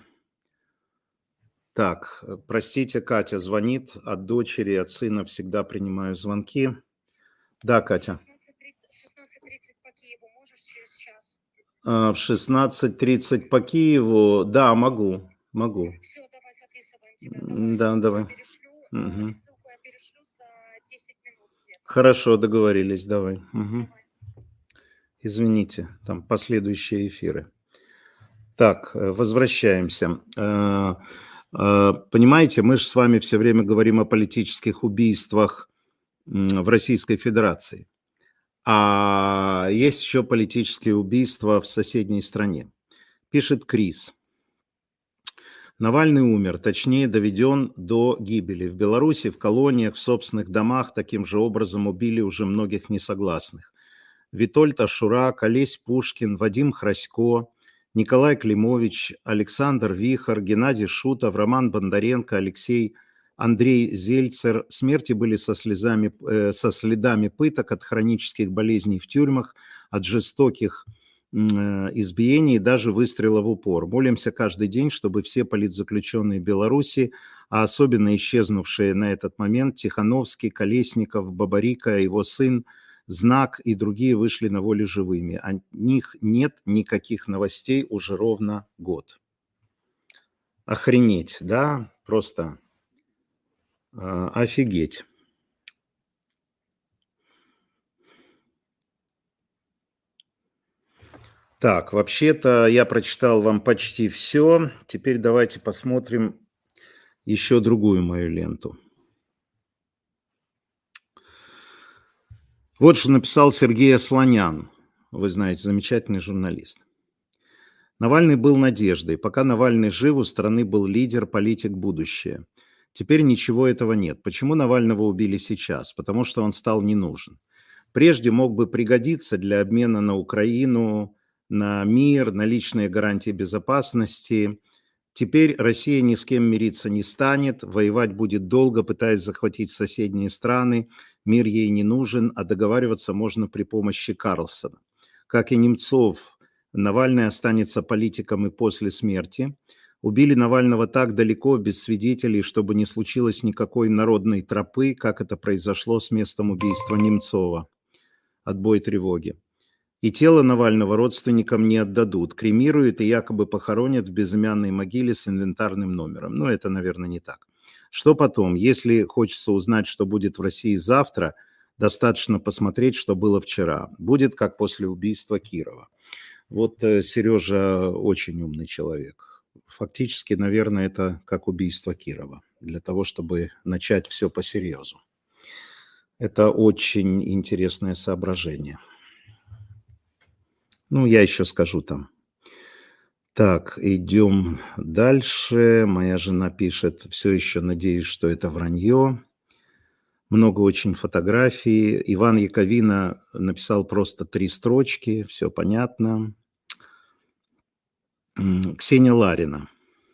Так, простите, Катя звонит от дочери, от сына всегда принимаю звонки. Да, Катя. шестнадцать тридцать по Киеву можешь через час? В шестнадцать тридцать по Киеву, да, могу, могу. Все, давай записываем тебя. Давай. Да, давай. Я перешлю, угу. Ссылку я перешлю за десять минут где-то. Хорошо, договорились, давай. Угу. Давай. Извините, там последующие эфиры. Так, возвращаемся. Понимаете, мы же с вами все время говорим о политических убийствах в Российской Федерации. А есть еще политические убийства в соседней стране. Пишет Крис. Навальный умер, точнее доведен до гибели. В Беларуси, в колониях, в собственных домах таким же образом убили уже многих несогласных. Витольд Ашура, Олесь Пушкин, Вадим Храсько, Николай Климович, Александр Вихор, Геннадий Шутов, Роман Бондаренко, Алексей Андрей Зельцер. Смерти были со, слезами, э, со следами пыток, от хронических болезней в тюрьмах, от жестоких э, избиений и даже выстрела в упор. Молимся каждый день, чтобы все политзаключенные Беларуси, а особенно исчезнувшие на этот момент Тихановский, Колесников, Бабарика, его сын, Знак и другие вышли на волю живыми. О них нет никаких новостей уже ровно год. Охренеть, да? Просто э, офигеть. Так, вообще-то я прочитал вам почти все. Теперь давайте посмотрим еще другую мою ленту. Вот что написал Сергей Асланян. Вы знаете, замечательный журналист. Навальный был надеждой. Пока Навальный жив, у страны был лидер, политик, будущее. Теперь ничего этого нет. Почему Навального убили сейчас? Потому что он стал не нужен. Прежде мог бы пригодиться для обмена на Украину, на мир, на личные гарантии безопасности. Теперь Россия ни с кем мириться не станет, воевать будет долго, пытаясь захватить соседние страны. Мир ей не нужен, а договариваться можно при помощи Карлсона. Как и Немцов, Навальный останется политиком и после смерти. Убили Навального так далеко, без свидетелей, чтобы не случилось никакой народной тропы, как это произошло с местом убийства Немцова. Отбой тревоги. И тело Навального родственникам не отдадут, кремируют и якобы похоронят в безымянной могиле с инвентарным номером. Но это, наверное, не так. Что потом? Если хочется узнать, что будет в России завтра, достаточно посмотреть, что было вчера. Будет как после убийства Кирова. Вот Сережа очень умный человек. Фактически, наверное, это как убийство Кирова. Для того, чтобы начать все по серьезу. Это очень интересное соображение. Ну, я еще скажу там. Так, идем дальше. Моя жена пишет, все еще надеюсь, что это вранье. Много очень фотографий. Иван Яковина написал просто три строчки, все понятно. Ксения Ларина.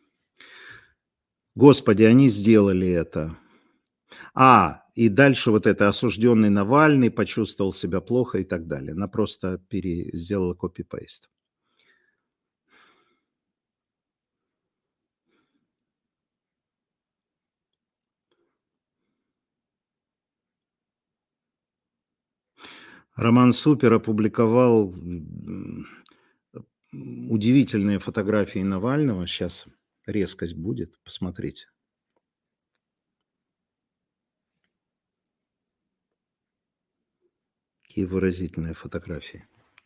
Господи, они сделали это. А, и дальше вот это осужденный Навальный почувствовал себя плохо и так далее. Она просто пере... сделала копи-пейст. Роман Супер опубликовал удивительные фотографии Навального. Сейчас резкость будет, посмотрите. Какие выразительные фотографии.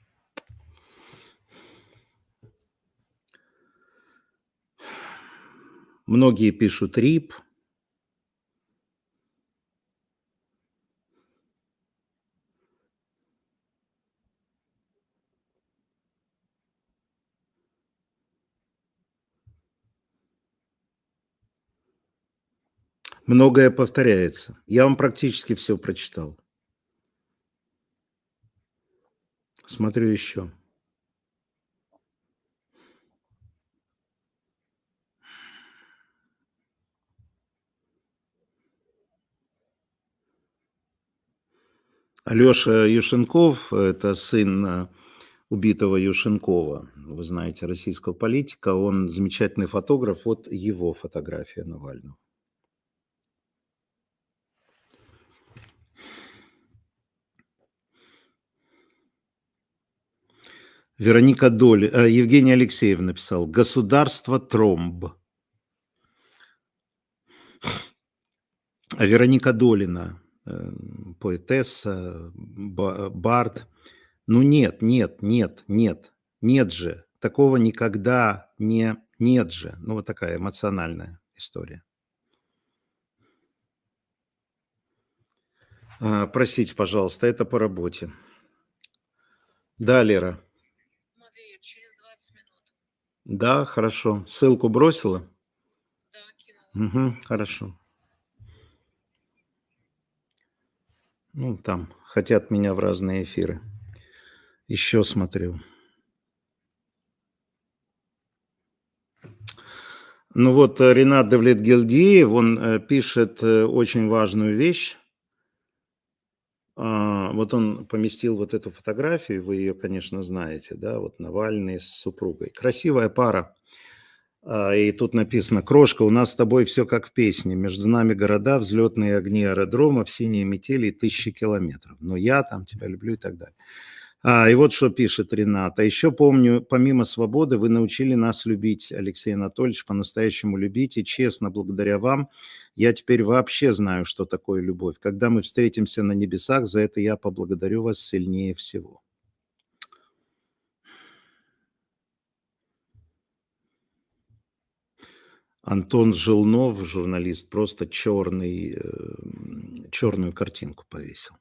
Многие пишут рип. Многое повторяется. Я вам практически все прочитал. Смотрю еще. Алеша Юшенков, это сын убитого Юшенкова, вы знаете, российского политика, он замечательный фотограф, вот его фотография Навального. Вероника Доли, э, Евгений Алексеев написал «Государство тромб». А Вероника Долина, э, поэтесса, бард. Ну нет, нет, нет, нет, нет же. Такого никогда не, нет же. Ну вот такая эмоциональная история. А, простите, пожалуйста, это по работе. Да, Лера? Матвей, через двадцать минут. Да, хорошо. Ссылку бросила? Да, кинула. Угу, хорошо. Ну, там хотят меня в разные эфиры. Еще смотрю. Ну вот э, Ринат Давлетгелдиев, он э, пишет э, очень важную вещь. А, вот он поместил вот эту фотографию, вы ее, конечно, знаете, да, вот Навальный с супругой. Красивая пара. А, и тут написано: «Крошка, у нас с тобой все как в песне. Между нами города, взлетные огни аэродромов, синие метели и тысячи километров. Но я там тебя люблю» и так далее. А, и вот что пишет Ренат. «А еще помню, помимо свободы, вы научили нас любить, Алексей Анатольевич, по-настоящему любить. И честно, благодаря вам, я теперь вообще знаю, что такое любовь. Когда мы встретимся на небесах, за это я поблагодарю вас сильнее всего». Антон Жилнов, журналист, просто черный, э, черную картинку повесил.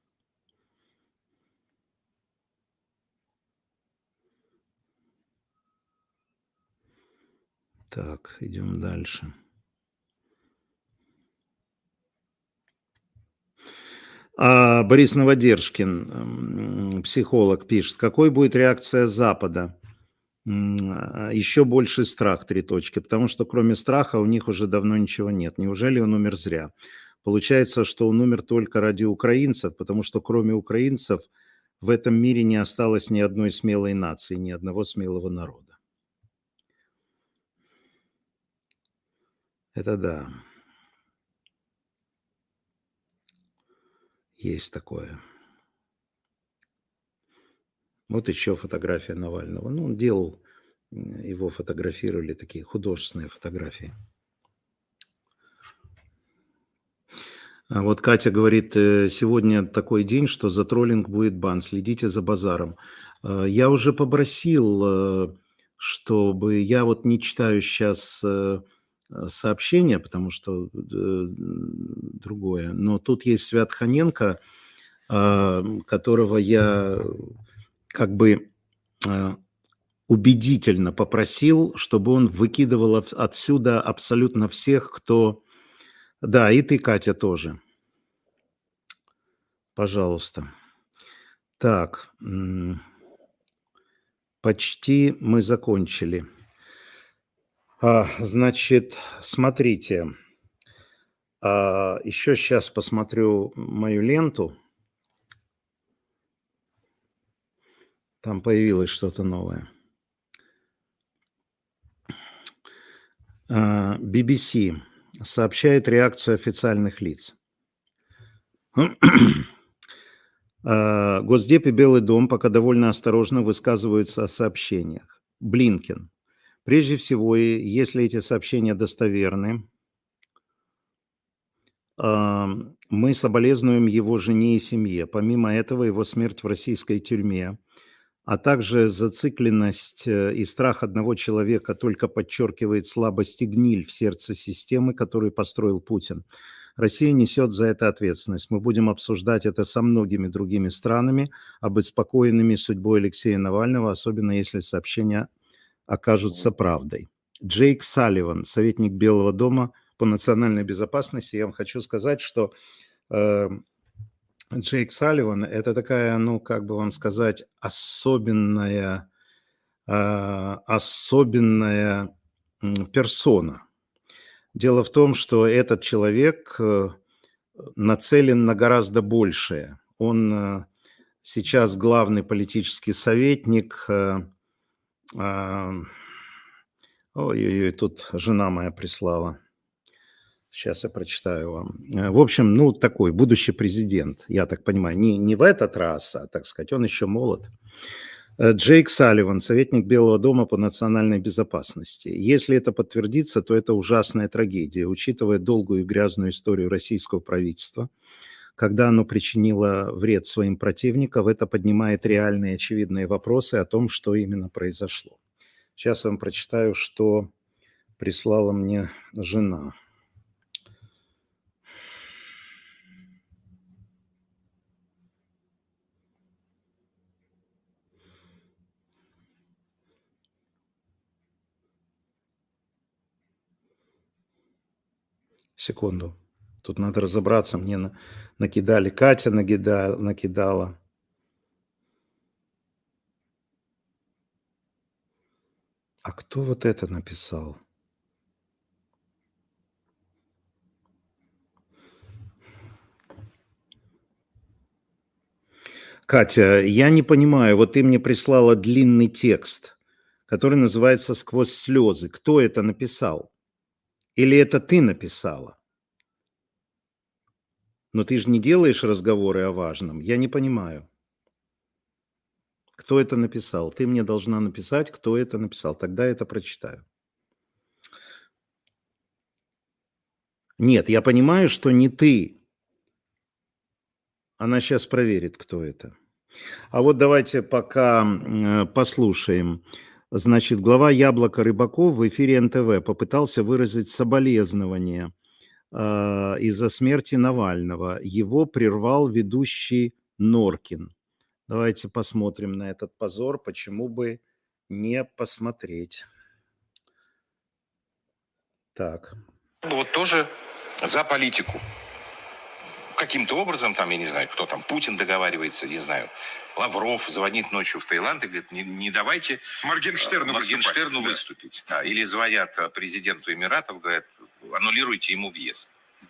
Так, идем дальше. А Борис Новодержкин, психолог, пишет: какой будет реакция Запада? Еще больше страх, три точки, потому что кроме страха у них уже давно ничего нет. Неужели он умер зря? Получается, что он умер только ради украинцев, потому что кроме украинцев в этом мире не осталось ни одной смелой нации, ни одного смелого народа. Это да. Есть такое. Вот еще фотография Навального. Ну, он делал, его фотографировали, такие художественные фотографии. А вот Катя говорит: сегодня такой день, что за троллинг будет бан, следите за базаром. Я уже попросил, чтобы я вот не читаю сейчас сообщения, потому что другое, но тут есть Свят Ханенко, которого я как бы убедительно попросил, чтобы он выкидывал отсюда абсолютно всех, кто... Да, и ты, Катя, тоже. Пожалуйста. Так, почти мы закончили. А, значит, смотрите. А, еще сейчас посмотрю мою ленту. Там появилось что-то новое. А, би би си сообщает реакцию официальных лиц. Госдеп и Белый дом пока довольно осторожно высказываются о сообщениях. Блинкен. Прежде всего, если эти сообщения достоверны, мы соболезнуем его жене и семье. Помимо этого, его смерть в российской тюрьме, а также зацикленность и страх одного человека только подчеркивает слабость и гниль в сердце системы, которую построил Путин. Россия несет за это ответственность. Мы будем обсуждать это со многими другими странами, обеспокоенными судьбой Алексея Навального, особенно если сообщения окажутся правдой. Джейк Салливан, советник Белого дома по национальной безопасности. Я вам хочу сказать, что э, Джейк Салливан – это такая, ну, как бы вам сказать, особенная, э, особенная персона. Дело в том, что этот человек нацелен на гораздо большее. Он сейчас главный политический советник. Ой-ой-ой, тут жена моя прислала. Сейчас я прочитаю вам. В общем, ну, такой будущий президент, я так понимаю. Не, не в этот раз, а, так сказать, он еще молод. Джейк Салливан, советник Белого дома по национальной безопасности. Если это подтвердится, то это ужасная трагедия, учитывая долгую и грязную историю российского правительства. Когда оно причинило вред своим противникам, это поднимает реальные очевидные вопросы о том, что именно произошло. Сейчас я вам прочитаю, что прислала мне жена. Секунду. Тут надо разобраться. Мне на- накидали. Катя накида- накидала. А кто вот это написал? Катя, я не понимаю, вот ты мне прислала длинный текст, который называется «Сквозь слезы». Кто это написал? Или это ты написала? Но ты же не делаешь разговоры о важном. Я не понимаю. Кто это написал? Ты мне должна написать, кто это написал. Тогда я это прочитаю. Нет, я понимаю, что не ты. Она сейчас проверит, кто это. А вот давайте пока э, послушаем. Значит, глава «Яблока» Рыбаков в эфире эн тэ вэ попытался выразить соболезнования э, из-за смерти Навального. Его прервал ведущий Норкин. Давайте посмотрим на этот позор. Почему бы не посмотреть? Так. Вот тоже за политику. Каким-то образом, там, я не знаю, кто там, Путин договаривается, не знаю, Лавров звонит ночью в Таиланд и говорит, не, не давайте Моргенштерну, Моргенштерну выступать, выступить. Да. Или звонят президенту Эмиратов, говорят, аннулируйте ему въезд.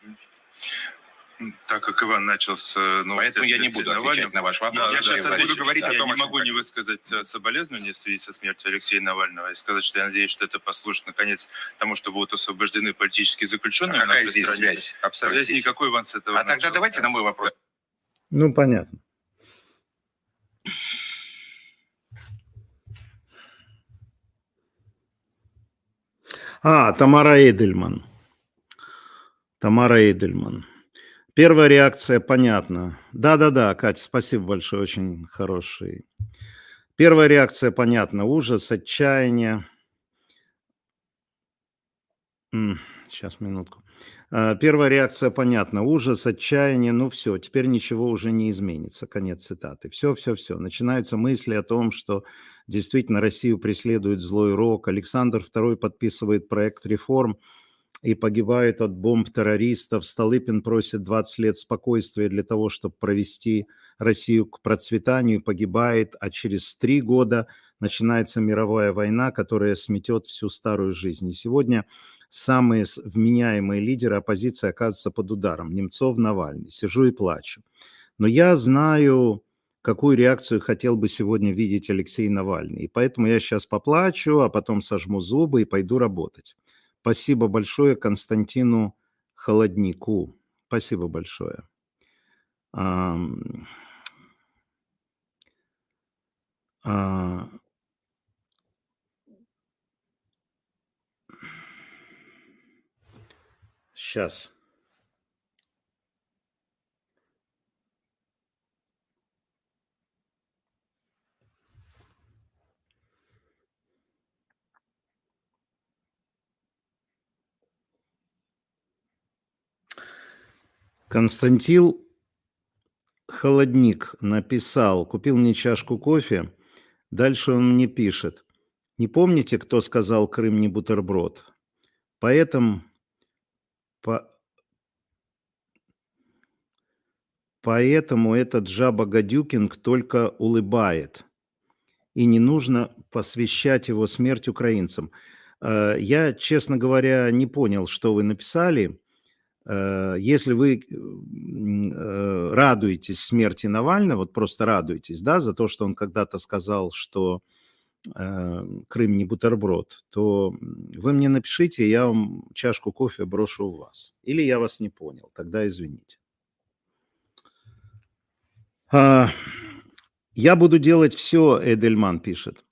Так как Иван начал с новости. Поэтому я не буду отвечать Навального. на ваш вопрос. Да, я сейчас буду буду говорить да, о том, я не могу не высказать соболезнования в связи со смертью Алексея Навального и сказать, что я надеюсь, что это послужит наконец тому, что будут освобождены политические заключенные. А какая здесь стране. Связь? Связь никакой, Иван, с этого А начал. Тогда давайте на мой вопрос. Ну, понятно. А, Тамара Эдельман. Тамара Эдельман. Первая реакция понятна. Да-да-да, Катя, спасибо большое, очень хороший. Первая реакция понятна. Ужас, отчаяние. Сейчас, минутку. Первая реакция понятна. Ужас, отчаяние, ну все, теперь ничего уже не изменится. Конец цитаты. Все, все, все. Начинаются мысли о том, что действительно Россию преследует злой рок. Александр второй подписывает проект реформ и погибает от бомб террористов. Столыпин просит двадцать лет спокойствия для того, чтобы провести Россию к процветанию, погибает, а через три года начинается мировая война, которая сметет всю старую жизнь. И сегодня самые вменяемые лидеры оппозиции оказываются под ударом. Немцов, Навальный. Сижу и плачу. Но я знаю, какую реакцию хотел бы сегодня видеть Алексей Навальный. И поэтому я сейчас поплачу, а потом сожму зубы и пойду работать. Спасибо большое Константину Холоднику. Спасибо большое. А, а, сейчас. Константин Холодник написал, купил мне чашку кофе, дальше он мне пишет. Не помните, кто сказал «Крым не бутерброд»? Поэтому, по, поэтому этот жаба Гадюкин только улыбает. И не нужно посвящать его смерть украинцам. Я, честно говоря, не понял, что вы написали. Если вы радуетесь смерти Навального, вот просто радуетесь, да, за то, что он когда-то сказал, что Крым не бутерброд, то вы мне напишите, я вам чашку кофе брошу у вас. Или я вас не понял, тогда извините. Я буду делать все, Эдельман пишет.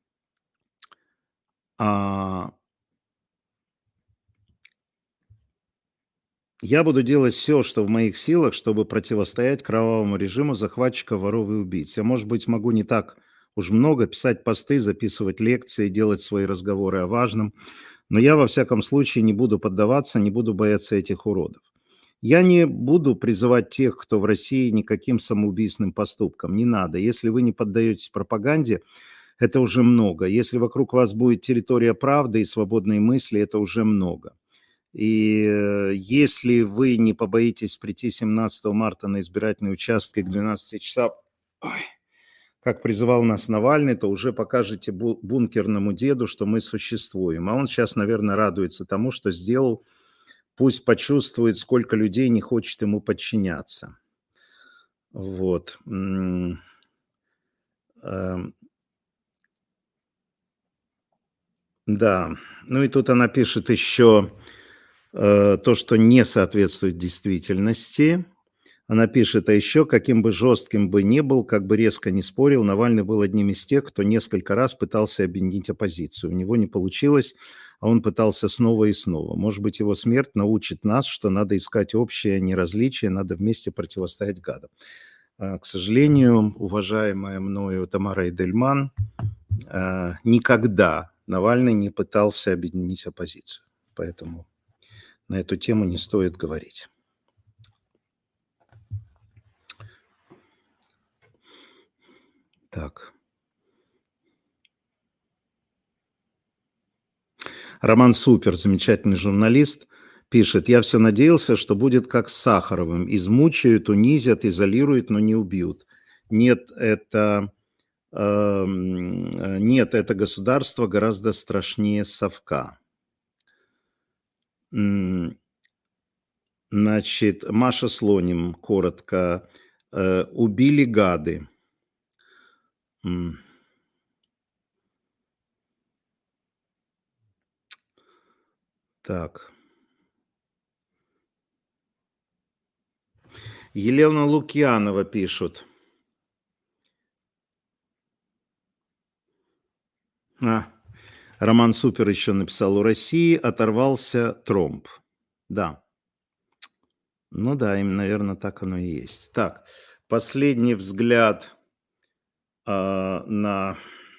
Я буду делать все, что в моих силах, чтобы противостоять кровавому режиму захватчиков, воров и убийц. Я, может быть, могу не так уж много писать посты, записывать лекции, делать свои разговоры о важном, но я, во всяком случае, не буду поддаваться, не буду бояться этих уродов. Я не буду призывать тех, кто в России, никаким самоубийственным поступкам. Не надо. Если вы не поддаетесь пропаганде, это уже много. Если вокруг вас будет территория правды и свободной мысли, это уже много. И если вы не побоитесь прийти семнадцатого марта на избирательные участки к двенадцати часам, ой, как призывал нас Навальный, то уже покажете бункерному деду, что мы существуем. А он сейчас, наверное, радуется тому, что сделал. Пусть почувствует, сколько людей не хочет ему подчиняться. Вот. Да. Ну и тут она пишет еще то, что не соответствует действительности. Она пишет, а еще, каким бы жестким бы ни был, как бы резко не спорил, Навальный был одним из тех, кто несколько раз пытался объединить оппозицию. У него не получилось, а он пытался снова и снова. Может быть, его смерть научит нас, что надо искать общее, а не различие, надо вместе противостоять гадам. К сожалению, уважаемая мною Тамара Эдельман, никогда Навальный не пытался объединить оппозицию. Поэтому на эту тему не стоит говорить. Так. Роман Супер, замечательный журналист, пишет: я все надеялся, что будет как с Сахаровым. Измучают, унизят, изолируют, но не убьют. Нет, это, э, нет, это государство гораздо страшнее совка. Значит, Маша Слоним, коротко. Э, убили гады. Так. Елена Лукьянова пишут. А, Роман Супер еще написал: у России оторвался тромб. Да. Ну да, им, наверное, так оно и есть. Так, последний взгляд э, на...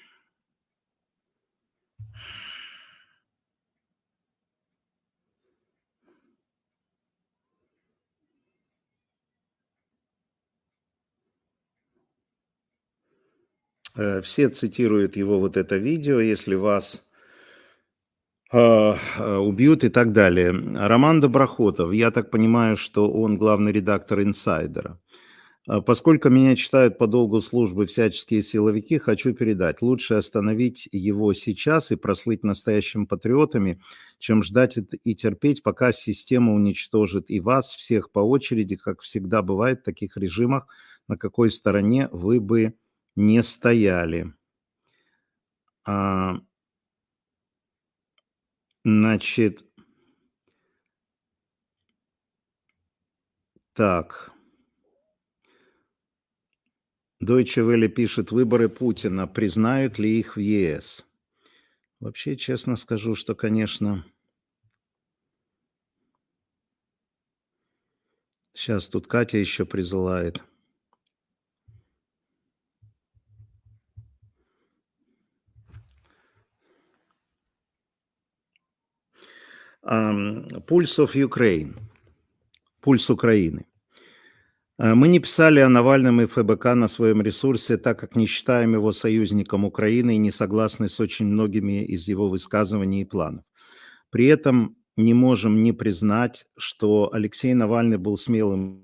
Все цитируют его вот это видео, если вас э, убьют и так далее. Роман Доброхотов, я так понимаю, что он главный редактор «Инсайдера». Поскольку меня читают по долгу службы всяческие силовики, хочу передать: лучше остановить его сейчас и прослыть настоящими патриотами, чем ждать и терпеть, пока система уничтожит и вас всех по очереди, как всегда бывает в таких режимах, на какой стороне вы бы не стояли. А, значит, так. Deutsche Welle пишет: выборы Путина, признают ли их в ЕС? Вообще, честно скажу, что, конечно... Сейчас тут Катя еще присылает. Pulse of Ukraine. Пульс Украины. Мы не писали о Навальном и ФБК на своем ресурсе, так как не считаем его союзником Украины и не согласны с очень многими из его высказываний и планов. При этом не можем не признать, что Алексей Навальный был смелым,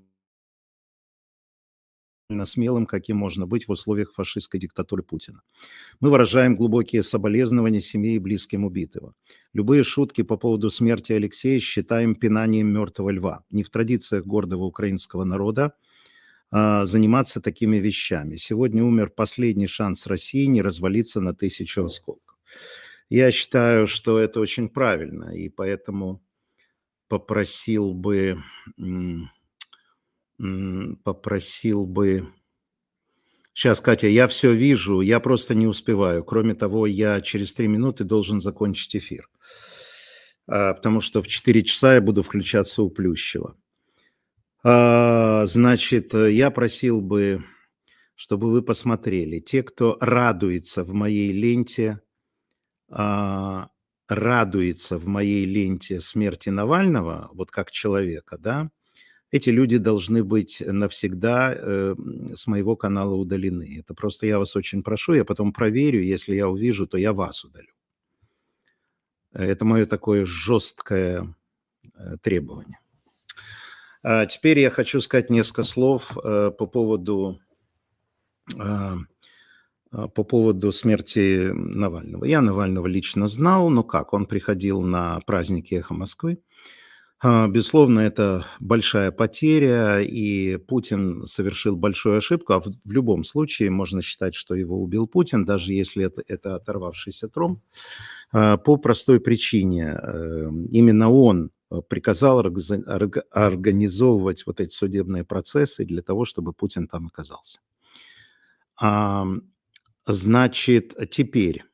смелым, каким можно быть в условиях фашистской диктатуры Путина. Мы выражаем глубокие соболезнования семье и близким убитого. Любые шутки по поводу смерти Алексея считаем пинанием мертвого льва. Не в традициях гордого украинского народа а, заниматься такими вещами. Сегодня умер последний шанс России не развалиться на тысячу осколков. Я считаю, что это очень правильно, и поэтому попросил бы... попросил бы... Сейчас, Катя, я все вижу, я просто не успеваю. Кроме того, я через три минуты должен закончить эфир, потому что в четыре часа я буду включаться у Плющева. Значит, я просил бы, чтобы вы посмотрели. Те, кто радуется в моей ленте, радуется в моей ленте смерти Навального, вот как человека, да, эти люди должны быть навсегда э, с моего канала удалены. Это просто я вас очень прошу, я потом проверю, если я увижу, то я вас удалю. Это мое такое жесткое, требования. А теперь я хочу сказать несколько слов по поводу, по поводу смерти Навального. Я Навального лично знал, но как? Он приходил на праздники «Эхо Москвы». Безусловно, это большая потеря, и Путин совершил большую ошибку, а в, в любом случае можно считать, что его убил Путин, даже если это, это оторвавшийся тромб, по простой причине. Именно он приказал организовывать вот эти судебные процессы для того, чтобы Путин там оказался. Значит, теперь,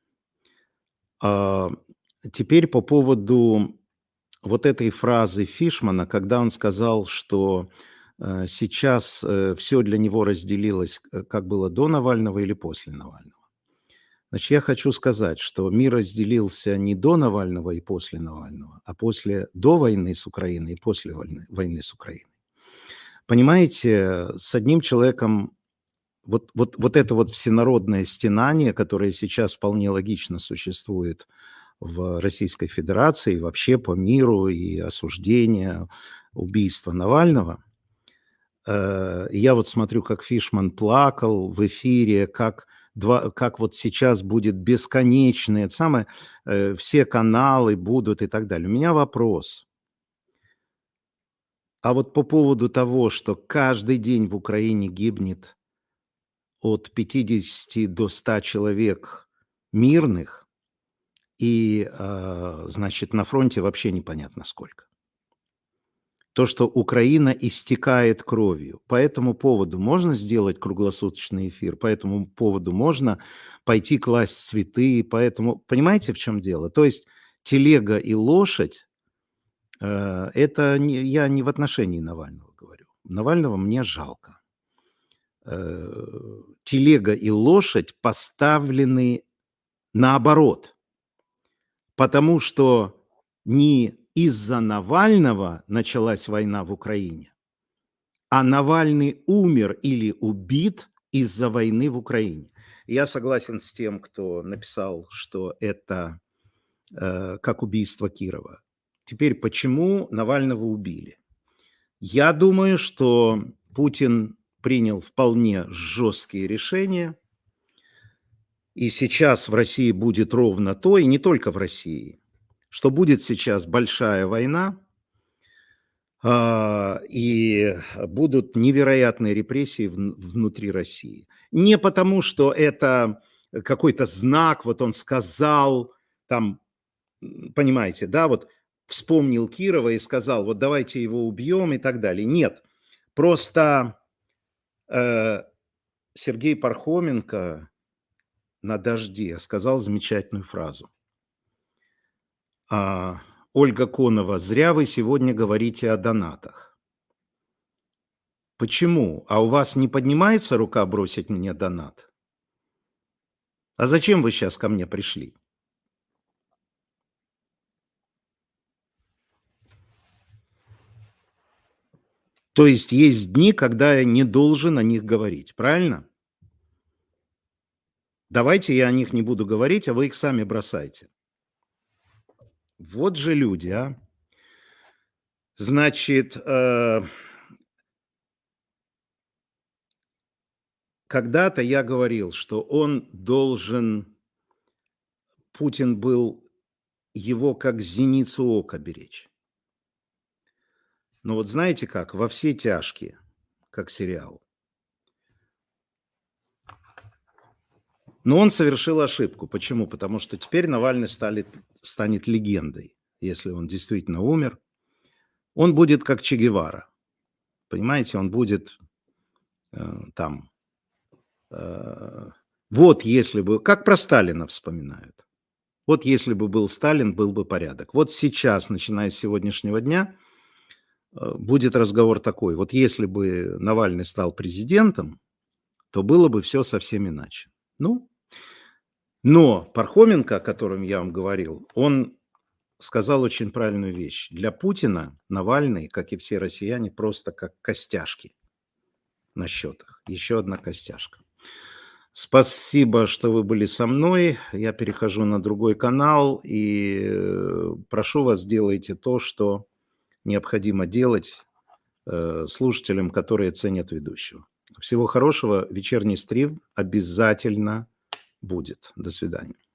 теперь по поводу вот этой фразы Фишмана, когда он сказал, что э, сейчас э, все для него разделилось, как было до Навального или после Навального. Значит, я хочу сказать, что мир разделился не до Навального и после Навального, а после, до войны с Украиной и после войны, войны с Украиной. Понимаете, с одним человеком вот, вот, вот это вот всенародное стенание, которое сейчас вполне логично существует в Российской Федерации, вообще по миру, и осуждение убийства Навального. Я вот смотрю, как Фишман плакал в эфире, как, два, как вот сейчас будет бесконечное, это самое, все каналы будут и так далее. У меня вопрос. А вот по поводу того, что каждый день в Украине гибнет от пятидесяти до ста человек мирных, и, значит, на фронте вообще непонятно сколько. То, что Украина истекает кровью. По этому поводу можно сделать круглосуточный эфир, по этому поводу можно пойти класть цветы, поэтому... Понимаете, в чем дело? То есть телега и лошадь, это не, я не в отношении Навального говорю. Навального мне жалко. Телега и лошадь поставлены наоборот. Потому что не из-за Навального началась война в Украине, а Навальный умер или убит из-за войны в Украине. Я согласен с тем, кто написал, что это э, как убийство Кирова. Теперь, почему Навального убили? Я думаю, что Путин принял вполне жесткие решения. И сейчас в России будет ровно то, и не только в России, что будет сейчас большая война, э, и будут невероятные репрессии в, внутри России. Не потому, что это какой-то знак, вот он сказал, там, понимаете, да, вот вспомнил Кирова и сказал, вот давайте его убьем и так далее. Нет, просто э, Сергей Пархоменко на «Дожде» сказал замечательную фразу. А, Ольга Конова, зря вы сегодня говорите о донатах. Почему? А у вас не поднимается рука бросить мне донат? А зачем вы сейчас ко мне пришли? То есть есть дни, когда я не должен о них говорить, правильно? Давайте я о них не буду говорить, а вы их сами бросайте. Вот же люди, а. Значит, э, когда-то я говорил, что он должен, Путин был его как зеницу ока беречь. Но вот знаете как, во все тяжкие, как сериал. Но он совершил ошибку. Почему? Потому что теперь Навальный станет, станет легендой, если он действительно умер. Он будет как Че Гевара. Понимаете, он будет э, там... Э, вот если бы... Как про Сталина вспоминают. Вот если бы был Сталин, был бы порядок. Вот сейчас, начиная с сегодняшнего дня, э, будет разговор такой. Вот если бы Навальный стал президентом, то было бы все совсем иначе. Ну, но Пархоменко, о котором я вам говорил, он сказал очень правильную вещь. Для Путина Навальный, как и все россияне, просто как костяшки на счетах. Еще одна костяшка. Спасибо, что вы были со мной. Я перехожу на другой канал и прошу вас, делайте то, что необходимо делать э, слушателям, которые ценят ведущего. Всего хорошего. Вечерний стрим обязательно будет. До свидания.